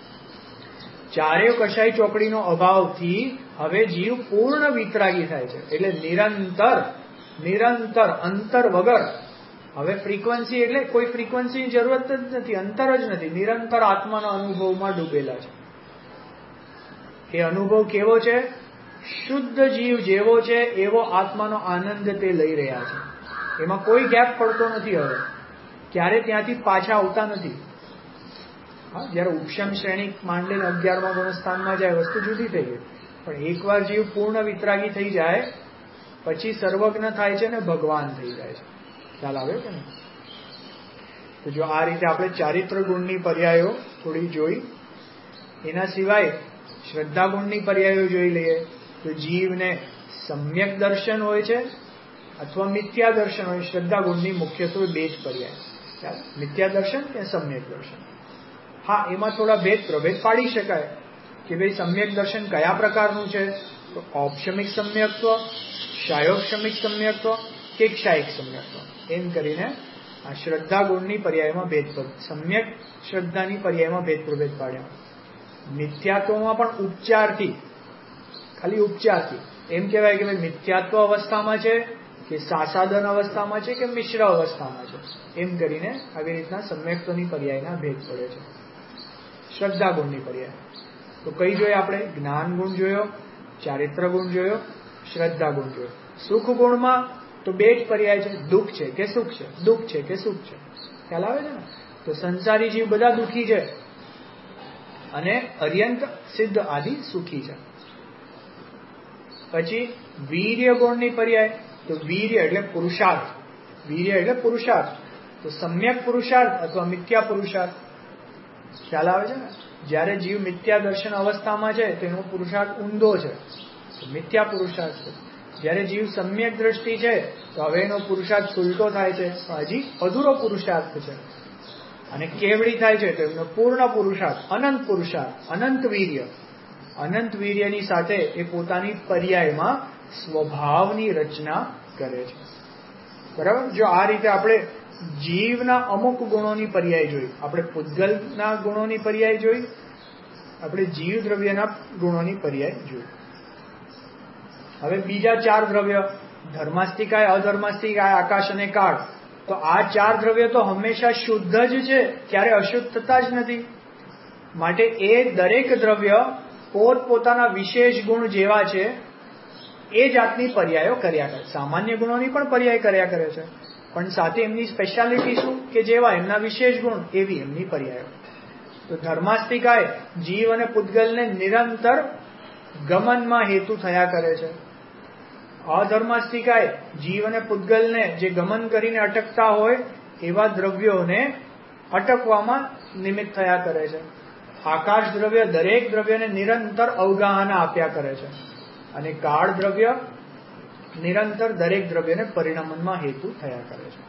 ચારેય કશાય ચોકડીનો અભાવથી હવે જીવ પૂર્ણ વિતરાગી થાય છે. એટલે નિરંતર નિરંતર અંતર વગર, હવે ફ્રીક્વન્સી એટલે કોઈ ફ્રીક્વન્સીની જરૂરત જ નથી, અંતર જ નથી, નિરંતર આત્માના અનુભવમાં ડૂબેલા છે. એ અનુભવ કેવો છે? શુદ્ધ જીવ જેવો છે એવો આત્માનો આનંદ તે લઈ રહ્યા છે. એમાં કોઈ ગેપ પડતો નથી. હવે ક્યારે ત્યાંથી પાછા આવતા નથી. હા, જયારે ઉપશમ શ્રેણી માંડીને અગિયારમાં ગુણસ્થાનમાં જાય વસ્તુ જુદી થઈ ગઈ, પણ એકવાર જીવ પૂર્ણ વિતરાગી થઈ જાય પછી સર્વજ્ઞ થાય છે ને ભગવાન થઈ જાય છે. ખ્યાલ આવ્યો કે નહીં? તો જો આ રીતે આપણે ચારિત્ર ગુણની પર્યાયો થોડી જોઈ, એના સિવાય શ્રદ્ધા ગુણની પર્યાયો જોઈ લઈએ તો જીવને સમ્યક દર્શન હોય છે અથવા મિથ્યા દર્શન હોય. શ્રદ્ધા ગુણની મુખ્યત્વે બે જ પર્યાય, મિથ્યા દર્શન કે સમ્યક દર્શન. હા, એમાં થોડા ભેદ પ્રભેદ પાડી શકાય કે ભાઈ સમ્યક દર્શન કયા પ્રકારનું છે, તો ઔપશમિક સમ્યક્ત્વ, શાયોપશમિક સમ્યક્ત્વ કે ક્ષાયિક સમ્યક્ત્વ, એમ કરીને આ શ્રદ્ધા ગુણની પર્યાયમાં ભેદ, સમ્યક શ્રદ્ધાની પર્યાયમાં ભેદ પ્રભેદ પાડ્યા. મિથ્યાત્વમાં પણ ઉપચારથી, ખાલી ઉપચારથી એમ કહેવાય કે ભાઈ મિથ્યાત્વ અવસ્થામાં છે કે સાસાદન અવસ્થામાં છે કે મિશ્ર અવસ્થામાં છે, એમ કરીને આવી રીતના સમ્યક્ત્વની પર્યાયના ભેદ પડે છે. શ્રદ્ધા ગુણની પર્યાય તો કઈ જોઈએ આપણે? જ્ઞાન ગુણ જોયો, ચારિત્ર ગુણ જોયો, શ્રદ્ધા ગુણ જોયો. સુખ ગુણમાં તો બે જ પર્યાય છે, દુઃખ છે કે સુખ છે, દુઃખ છે કે સુખ છે. ખ્યાલ આવે છે ને? તો સંસારી જીવ બધા દુઃખી છે અને અર્યંત સિદ્ધ આદિ સુખી છે. પછી વીર્ય ગુણની પર્યાય તો વીર્ય એટલે પુરુષાર્થ, વીર્ય એટલે પુરુષાર્થ. તો સમ્યક પુરુષાર્થ અથવા મિથ્યા પુરુષાર્થ. ખ્યાલ આવે છે ને? જ્યારે જીવ મિથ્યા દર્શન અવસ્થામાં છે તેનો પુરુષાર્થ ઊંધો છે, મિથ્યા પુરુષાર્થ છે. જ્યારે જીવ સમ્યક દ્રષ્ટિ છે તો હવે એનો પુરુષાર્થ ઉલટો થાય છે, હજી અધૂરો પુરુષાર્થ છે. અને કેવડી થાય છે તો એમનો પૂર્ણ પુરુષાર્થ, અનંત પુરુષાર્થ, અનંત વીર્ય. અનંત વીર્યની સાથે એ પોતાની પર્યાયમાં સ્વભાવની રચના કરે છે. બરાબર? જો આ રીતે આપણે જીવના અમુક ગુણોની પર્યાય જોઈ, આપણે પૂતગલના ગુણોની પર્યાય જોઈ, આપણે જીવ દ્રવ્યના ગુણોની પર્યાય જોઈ. હવે બીજા ચાર દ્રવ્ય, ધર્માસ્તિકાય, અધર્માસ્તિકાય, આકાશ અને કાળ. તો આ ચાર દ્રવ્ય તો હંમેશા શુદ્ધ જ છે, ક્યારે અશુદ્ધ થતા જ નથી. માટે એ દરેક દ્રવ્ય પોત પોતાના વિશેષ ગુણ જેવા છે એ જાતની પર્યાયો કર્યા કરે. સામાન્ય ગુણોની પણ પર્યાય કર્યા કરે છે, પણ સાથે એમની સ્પેશિયાલિટી શું કે જેવા એમના વિશેષ ગુણ એવી એમની પર્યાયો. તો ધર્માસ્તિકાય જીવ અને પૂતગલને નિરંતર ગમનમાં હેતુ થયા કરે છે. અધર્માસ્તિકાય જીવ અને પૂતગલને જે ગમન કરીને અટકતા હોય એવા દ્રવ્યોને અટકવામાં નિમિત્ત થયા કરે છે. આકાશ દ્રવ્ય દરેક દ્રવ્યને નિરંતર અવગાહના આપ્યા કરે છે. અને કાળ દ્રવ્ય નિરંતર દરેક દ્રવ્યને પરિણમનમાં હેતુ થયા કરે છે.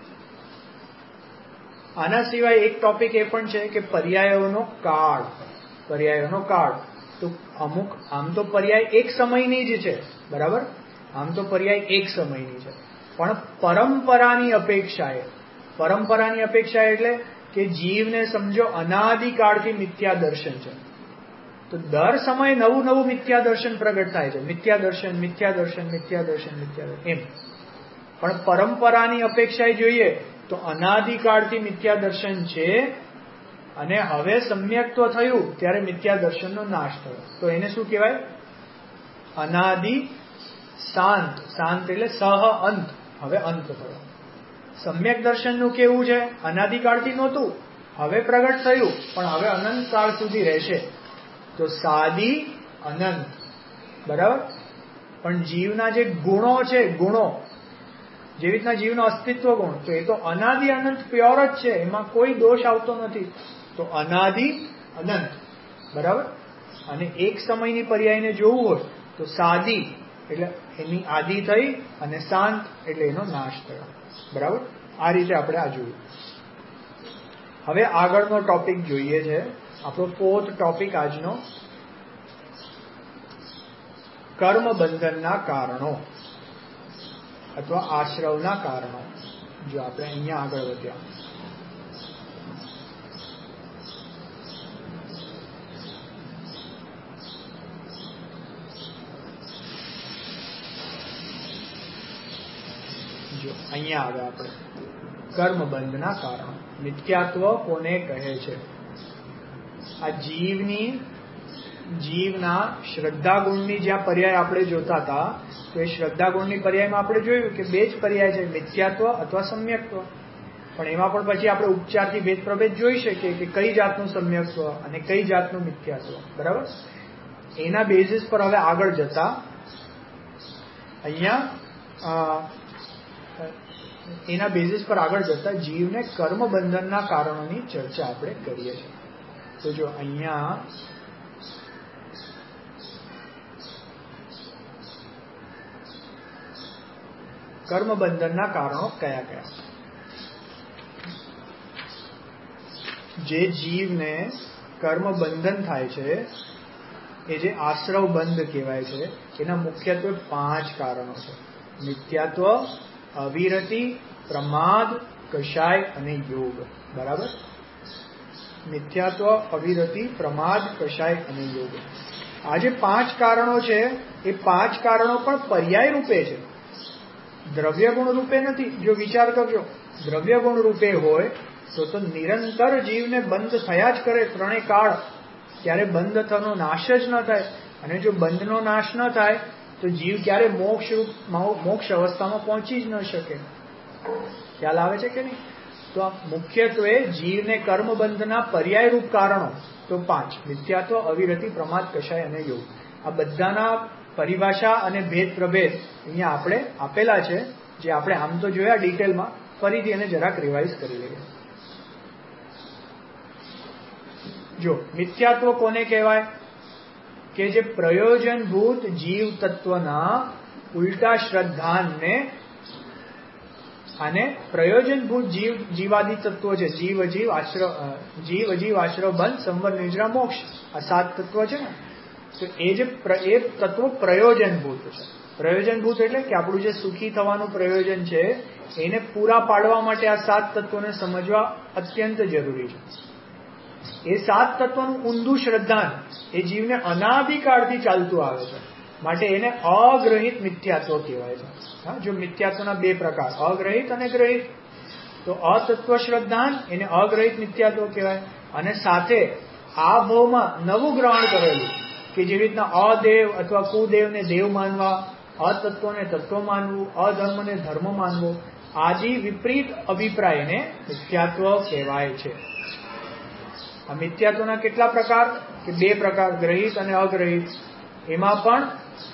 આના સિવાય એક ટોપિક એ પણ છે કે પર્યાયોનો કાળ. પર્યાયોનો કાળ તો અમુક આમ તો પર્યાય એક સમયની જ છે, બરાબર, આમ તો પર્યાય એક સમયની છે, પણ પરંપરાની અપેક્ષાએ, પરંપરાની અપેક્ષા એટલે કે જીવને સમજો અનાદિકાળથી મિથ્યા દર્શન છે, તો દર સમયે નવું નવું મિથ્યા દર્શન પ્રગટ થાય છે. મિથ્યા દર્શન, મિથ્યા દર્શન, મિથ્યા દર્શન, મિથ્યા દર્શન એમ. પણ પરંપરાની અપેક્ષાએ જોઈએ તો અનાદિકાળથી મિથ્યા દર્શન છે, અને હવે સમ્યક્ત્વ થયું ત્યારે મિથ્યા દર્શનનો નાશ થયો. તો એને શું કહેવાય? અનાદિ શાંત. શાંત એટલે સહ અંત, હવે અંત થયો. સમ્યક દર્શનનું કેવું છે? અનાદિકાળથી નહોતું, હવે પ્રગટ થયું, પણ હવે અનંત કાળ સુધી રહેશે. તો સાદી અનંત, બરાબર. પણ જીવના જે ગુણો છે, ગુણો જેવી રીતના જીવનો અસ્તિત્વ ગુણ, તો એ તો અનાદિ અનંત પ્યોર જ છે, એમાં કોઈ દોષ આવતો નથી. તો અનાદિ અનંત, બરાબર. અને એક સમયની પર્યાયને જોવું હોય તો સાદી એટલે એની આદિ થઈ, અને શાંત એટલે એનો નાશ થયો, બરાબર. આ રીતે આપણે આ જોયું. હવે આગળનો ટોપિક જોઈએ છે, આપણો ફોર્થ ટોપિક આજનો, કર્મ બંધનના કારણો અથવા આશ્રવના કારણો. જો આપણે અહીંયા આગળ વધ્યા, જો અહીંયા આવે આપણે કર્મ બંધના કારણો. મિથ્યાત્વ કોને કહે છે? આ જીવની જીવના શ્રદ્ધા ગુણની જ્યાં પર્યાય આપણે જોતા હતા, તો એ શ્રદ્ધા ગુણની પર્યાયમાં આપણે જોયું કે બે જ પર્યાય છે, મિથ્યાત્વ અથવા સમ્યક્ત્વ. પણ એમાં પણ પછી આપણે ઉપચારથી ભેદ પ્રભેદ જોઈ શકીએ કે કઈ જાતનું સમ્યક્ત્વ અને કઈ જાતનું મિથ્યાત્વ, બરાબર. એના બેઝિસ પર હવે આગળ જતા અહીંયા એના બેઝિસ પર આગળ જતા જીવને કર્મ બંધનના કારણોની ચર્ચા આપણે કરીએ છીએ. તો જો અહીંયા કર્મ બંધનના કારણો કયા કયા? જે જીવને કર્મ બંધન થાય છે, એ જે આશ્રવ બંધ કહેવાય છે, એના મુખ્યત્વે પાંચ કારણો છે. મિથ્યાત્વ, અવિરતિ, પ્રમાદ, કષાય અને યોગ, બરાબર. મિથ્યાત્વ, અવિરતિ, પ્રમાદ, કષાય અને યોગ. આ જે પાંચ કારણો છે, એ પાંચ કારણો પણ પર્યાય રૂપે છે, દ્રવ્ય ગુણ રૂપે નથી. જો વિચાર કરજો, દ્રવ્ય ગુણ રૂપે હોય તો તો નિરંતર જીવને બંધ થયા જ કરે ત્રણેય કાળ, ત્યારે બંધ થવાનો નાશ જ ન થાય. અને જો બંધનો નાશ ન થાય તો જીવ ક્યારે મોક્ષ રૂપ મોક્ષ અવસ્થામાં પહોંચી જ ન શકે. ખ્યાલ આવે છે કે નહીં? તો આ મુખ્યત્વે જીવને કર્મબંધના પર્યાય રૂપ કારણો તો પાંચ: મિથ્યાત્વ, અવિરતિ, પ્રમાદ, કષાય અને યોગ. આ બધાના પરિભાષા અને ભેદ પ્રભેદ અહીંયા આપણે આપેલા છે, જે આપણે આમ તો જોયા ડિટેલમાં, ફરીથી એને જરાક રિવાઇઝ કરી લઈએ. જો મિથ્યાત્વ કોને કહેવાય? કે જે પ્રયોજનભૂત જીવ તત્વના ઉલટા શ્રદ્ધાનને, અને પ્રયોજનભૂત જીવ જીવાદી તત્વો છે, જીવ અજીવ આશ્રવ, જીવ અજીવ આશ્રવ બંધ, સંવર, નિદ્રા, મોક્ષ, આ સાત તત્વો છે ને, તો એ જે એ તત્વો પ્રયોજનભૂત છે. પ્રયોજનભૂત એટલે કે આપણું જે સુખી થવાનું પ્રયોજન છે, એને પૂરા પાડવા માટે આ સાત તત્વોને સમજવા અત્યંત જરૂરી છે. એ સાત તત્વનું ઊંધું શ્રદ્ધાન એ જીવને અનાદિકાળથી ચાલતું આવે છે, માટે એને અગ્રહિત મિથ્યાત્વ કહેવાય છે. હા, જો મિથ્યાત્વના બે પ્રકાર, અગ્રહિત અને ગ્રહિત. તો અતત્વ શ્રદ્ધાન એને અગ્રહિત મિથ્યાત્વ કહેવાય. અને સાથે આ ભાવમાં નવું ગ્રહણ કરેલું, કે જેવી રીતના અદેવ અથવા કુદેવને દેવ માનવા, અતત્વને તત્વ માનવું, અધર્મને ધર્મ માનવો, આદિ વિપરીત અભિપ્રાયને મિથ્યાત્વ કહેવાય છે. આ મિથ્યાત્વના કેટલા પ્રકાર? કે બે પ્રકાર, ગ્રહિત અને અગ્રહિત. એમાં પણ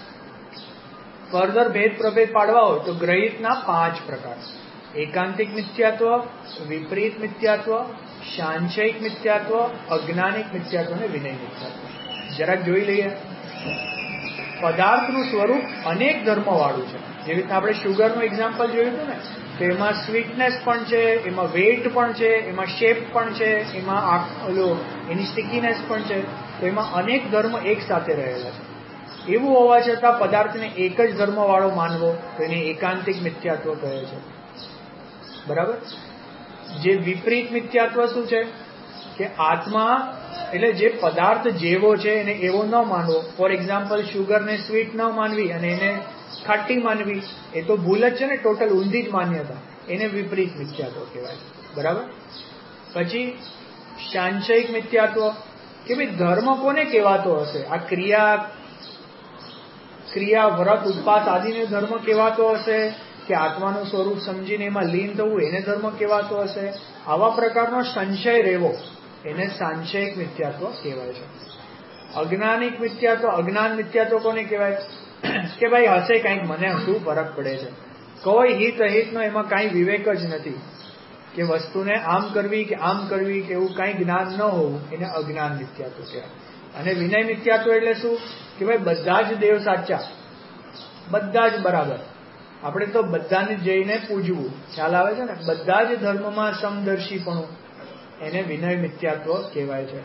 ફર્ધર ભેદ પ્રભેદ પાડવા હોય તો ગ્રહિતના પાંચ પ્રકાર: એકાંતિક મિથ્યાત્વ, વિપરીત મિથ્યાત્વ, સાંશયિક મિથ્યાત્વ, અજ્ઞાનિક મિથ્યાત્વ અને વિનય મિથ્યાત્વ. જરાક જોઈ લઈએ. પદાર્થનું સ્વરૂપ અનેક ધર્મ વાળું છે, જેવી રીતના આપણે શુગરનું એક્ઝામ્પલ જોયું હતું ને, તો એમાં સ્વીટનેસ પણ છે, એમાં વેઇટ પણ છે, એમાં શેપ પણ છે, એમાં ઓલો એની સ્ટિકીનેસ પણ છે. તો એમાં અનેક ધર્મ એક સાથે રહેલા છે. એવું હોવા છતાં પદાર્થને એક જ ધર્મવાળો માનવો તો એને એકાંતિક મિથ્યાત્વ કહે છે. બરાબર. જે વિપરીત મિથ્યાત્વ શું છે કે આત્મા એટલે જે પદાર્થ જેવો છે એને એવો ન માનવો. ફોર એક્ઝામ્પલ શુગરને સ્વીટ ન માનવી અને એને ખાટી માનવી, એ તો ભૂલ જ છે ને, ટોટલ ઊંધી જ માન્યતા. એને વિપરીત મિથ્યાત્વ કહેવાય. બરાબર. પછી સાંશયિક મિથ્યાત્વ કે ભાઈ ધર્મ કોને કહેવાતો હશે? આ ક્રિયા ક્રિયા વ્રત ઉપવાસ આદિને ધર્મ કહેવાતો હશે કે આત્માનું સ્વરૂપ સમજીને એમાં લીન થવું એને ધર્મ કહેવાતો હશે? આવા પ્રકારનો સંશય રહેવો એને સાંશયિક મિથ્યાત્વ કહેવાય છે. અજ્ઞાનિક મિથ્યાત્વ, અજ્ઞાન મિથ્યાત્વ કોને કહેવાય કે ભાઈ હશે કંઈક, મને શું ફરક પડે છે, કોઈ હિત અહિતનો એમાં કાંઈ વિવેક જ નથી, કે વસ્તુને આમ કરવી કે આમ કરવી કે એવું કાંઈ જ્ઞાન ન હોવું, એને અજ્ઞાન મિથ્યાત્વ કહેવાય. અને વિનય મિથ્યાત્વ એટલે શું કે ભાઈ બધા જ દેવ સાચા, બધા જ બરાબર, આપણે તો બધાને જઈને પૂજવું, ખ્યાલ આવે છે ને, બધા જ ધર્મમાં સમદર્શીપણું, એને વિનય મિથ્યાત્વ કહેવાય છે.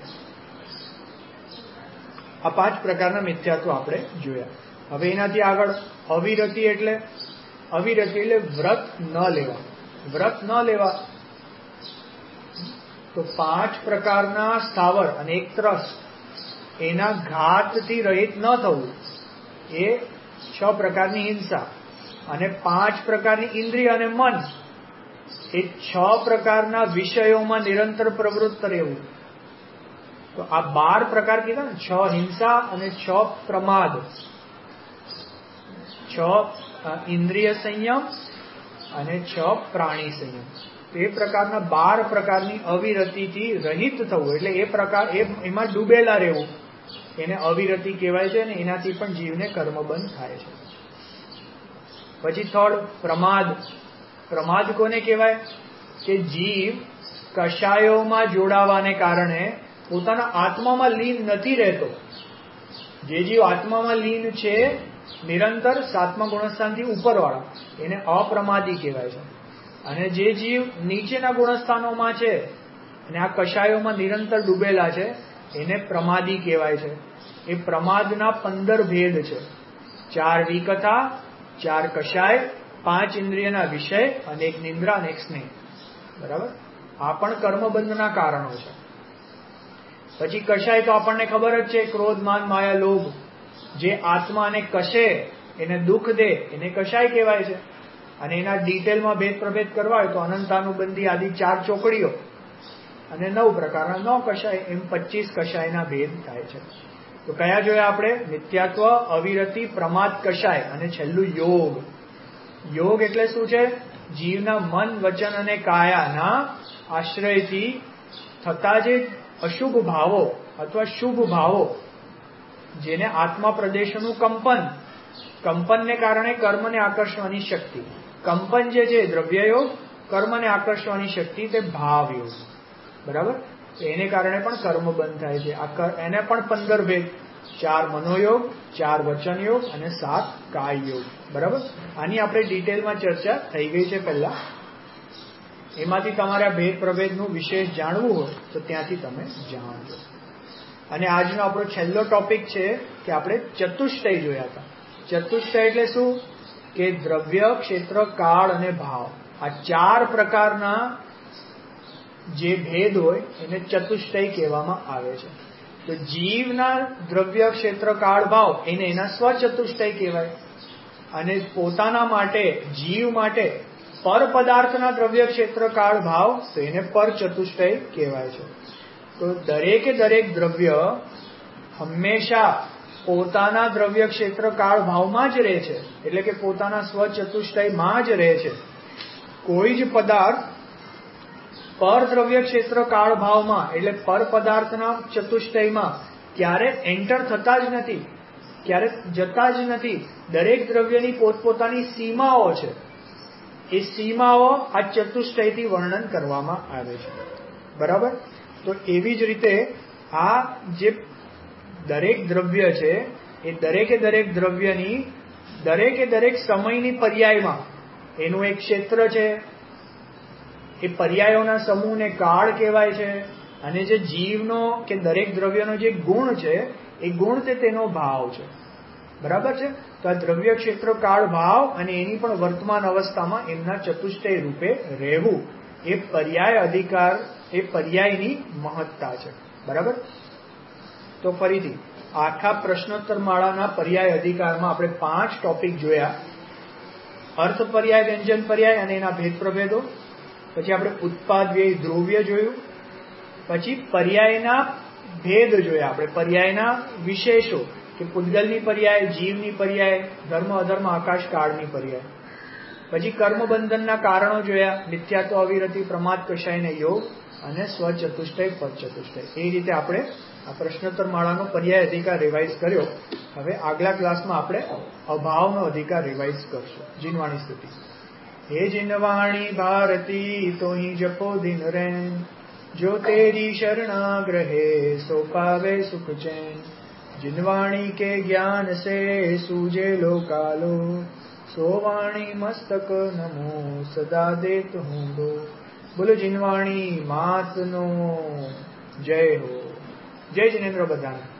આ પાંચ પ્રકારના મિથ્યાત્વ આપણે જોયા. હવે એનાથી આગળ અવિરતિ એટલે અવિરતિ એટલે વ્રત ન લેવા. વ્રત ન લેવા તો પાંચ પ્રકારના સ્થાવર અને એક ત્રસ એના ઘાતથી રહિત ન થવું, એ છ પ્રકારની હિંસા, અને પાંચ પ્રકારની ઇન્દ્રિય અને મન, એ છ પ્રકારના વિષયોમાં નિરંતર પ્રવૃત્ત રહેવું. તો આ બાર પ્રકાર કીધા ને, છ હિંસા અને છ પ્રમાદ, છ ઇન્દ્રિય સંયમ અને છ પ્રાણી સંયમ. એ પ્રકારના બાર પ્રકારની અવિરતિથી રહિત થવું, એટલે એ પ્રકાર એમાં ડૂબેલા રહેવું, એને અવિરતિ કહેવાય છે. અને એનાથી પણ જીવને કર્મબંધ થાય છે. પછી થર્ડ પ્રમાદ. પ્રમાદ કોને કહેવાય કે જીવ કષાયોમાં જોડાવાને કારણે પોતાના આત્મામાં લીન નથી રહેતો. જે જીવ આત્મામાં લીન છે નિરંતર સાતમા ગુણસ્થાનથી ઉપરવાળા, એને અપ્રમાદી કહેવાય છે. અને જે જીવ નીચેના ગુણસ્થાનોમાં છે અને આ કષાયોમાં નિરંતર ડૂબેલા છે, એને પ્રમાદી કહેવાય છે. એ પ્રમાદના પંદર ભેદ છે. ચાર વિકથા, ચાર કષાય, પાંચ ઇન્દ્રિયના વિષય અને એક નિંદ્રા અને એક સ્નેહ. બરાબર. આ પણ કર્મબંધના કારણો છે. પછી કષાય તો આપણને ખબર જ છે, ક્રોધ, માન, માયા, લોભ, જે આત્માને કશે, એને દુઃખ દે, એને કષાય કહેવાય છે. અને એના ડિટેલમાં ભેદ પ્રભેદ કરવા હોય તો અનંતાનુબંધી આદિ ચાર ચોકડીઓ અને નવ પ્રકારના નવ કષાય, એમ પચીસ કષાયના ભેદ થાય છે. તો કયા જોયા આપણે? મિથ્યાત્વ, અવિરતિ, પ્રમાદ, કષાય અને છેલ્લું યોગ. યોગ એટલે શું છે? જીવના મન, વચન અને કાયાના આશ્રયથી થતા જે અશુભ ભાવો અથવા શુભ ભાવો, જેને આત્મા પ્રદેશોનું કંપન, કંપનને કારણે કર્મને આકર્ષવાની શક્તિ, કંપન જે છે દ્રવ્યયોગ, કર્મને આકર્ષવાની શક્તિ તે ભાવયોગ. બરાબર. એને કારણે પણ કર્મ બંધ થાય છે. એને પણ પંદર ભેદ, ચાર મનોયોગ, ચાર વચન યોગ અને સાત કાય યોગ. બરાબર. આની આપણે ડિટેલમાં ચર્ચા થઈ ગઈ છે પહેલા. એમાંથી તમારે આ ભેદ પ્રભેદનું વિશેષ જાણવું હોય તો ત્યાંથી તમે જાણજો. અને આજનો આપણો છેલ્લો ટોપિક છે કે આપણે ચતુષ્ટય જોયા હતા. ચતુષ્ટય એટલે શું? કે દ્રવ્ય, ક્ષેત્ર, કાળ અને ભાવ, આ ચાર પ્રકારના જે ભેદ હોય એને ચતુષ્ટય કહેવામાં આવે છે. તો જીવના દ્રવ્ય, ક્ષેત્ર, કાળ, ભાવ એને એના સ્વચતુષ્ટય કહેવાય. અને પોતાના માટે, જીવ માટે પર પદાર્થના દ્રવ્ય, ક્ષેત્ર, કાળ, ભાવ, તો એને પર ચતુષ્ટય કહેવાય છે. તો દરેકે દરેક દ્રવ્ય હંમેશા પોતાના દ્રવ્ય, ક્ષેત્ર, કાળ, ભાવમાં જ રહે છે. એટલે કે પોતાના સ્વચતુષ્ટયમાં જ રહે છે. કોઈ જ પદાર્થ પર દ્રવ્ય, ક્ષેત્ર, કાળ, ભાવમાં એટલે પર પદાર્થના ચતુષ્ટયમાં ક્યારે એન્ટર થતા જ નથી, ક્યારે જતા જ નથી. દરેક દ્રવ્યની પોતપોતાની સીમાઓ છે. એ સીમાઓ આ ચતુષ્ટયથી વર્ણન કરવામાં આવે છે. બરાબર. તો એવી જ રીતે આ જે દરેક દ્રવ્ય છે એ દરેકે દરેક દ્રવ્યની દરેકે દરેક સમયની પર્યાયમાં એનું એક ક્ષેત્ર છે, એ પર્યાયોના સમૂહને કાળ કહેવાય છે. અને જે જીવનો કે દરેક દ્રવ્યનો જે ગુણ છે એ ગુણ તે તેનો ભાવ છે. બરાબર છે? તો આ દ્રવ્ય, ક્ષેત્ર, કાળ, ભાવ અને એની પણ વર્તમાન અવસ્થામાં એમના ચતુષ્ટય રૂપે રહેવું એ પર્યાય અધિકાર, એ પર્યાયની મહત્તા છે. બરાબર? તો ફરીથી આખા પ્રશ્નોત્તર માળાના પર્યાય અધિકારમાં આપણે પાંચ ટોપિક જોયા. અર્થ પર્યાય, વ્યંજન પર્યાય અને એના ભેદ પ્રભેદો. પછી આપણે ઉત્પાદ, વ્યય, દ્રવ્ય જોયું. પછી પર્યાયના ભેદ જોયા આપણે, પર્યાયના વિશેષો કે પૂતગલની પર્યાય, જીવની પર્યાય, ધર્મ અધર્મ, આકાશ કાળની પર્યાય. પછી કર્મબંધનના કારણો જોયા, મિથ્યાત્વ, અવિરતિ, પ્રમાદ, કષાય અને યોગ, અને સ્વચતુષ્ટય, પદચતુષ્ટય. એ રીતે આપણે આ પ્રશ્નોત્તર માળાનો પર્યાય અધિકાર રિવાઇઝ કર્યો. હવે આગલા ક્લાસમાં આપણે અભાવનો અધિકાર રિવાઇઝ કરશું. જીનવાણી સ્તુતિ. હે જીનવાણી ભારતી તોહી જપો દિન રેન, જો તેરી શરણાગ્રહે સો પાવે સુખ ચैन. जिनवाणी के ज्ञान से सूझे लोकालो, सो वाणी मस्तक नमो सदा देत हूँ दो. बोलो जिनवाणी मात नो जय हो. जय जिनेन्द्र बधान.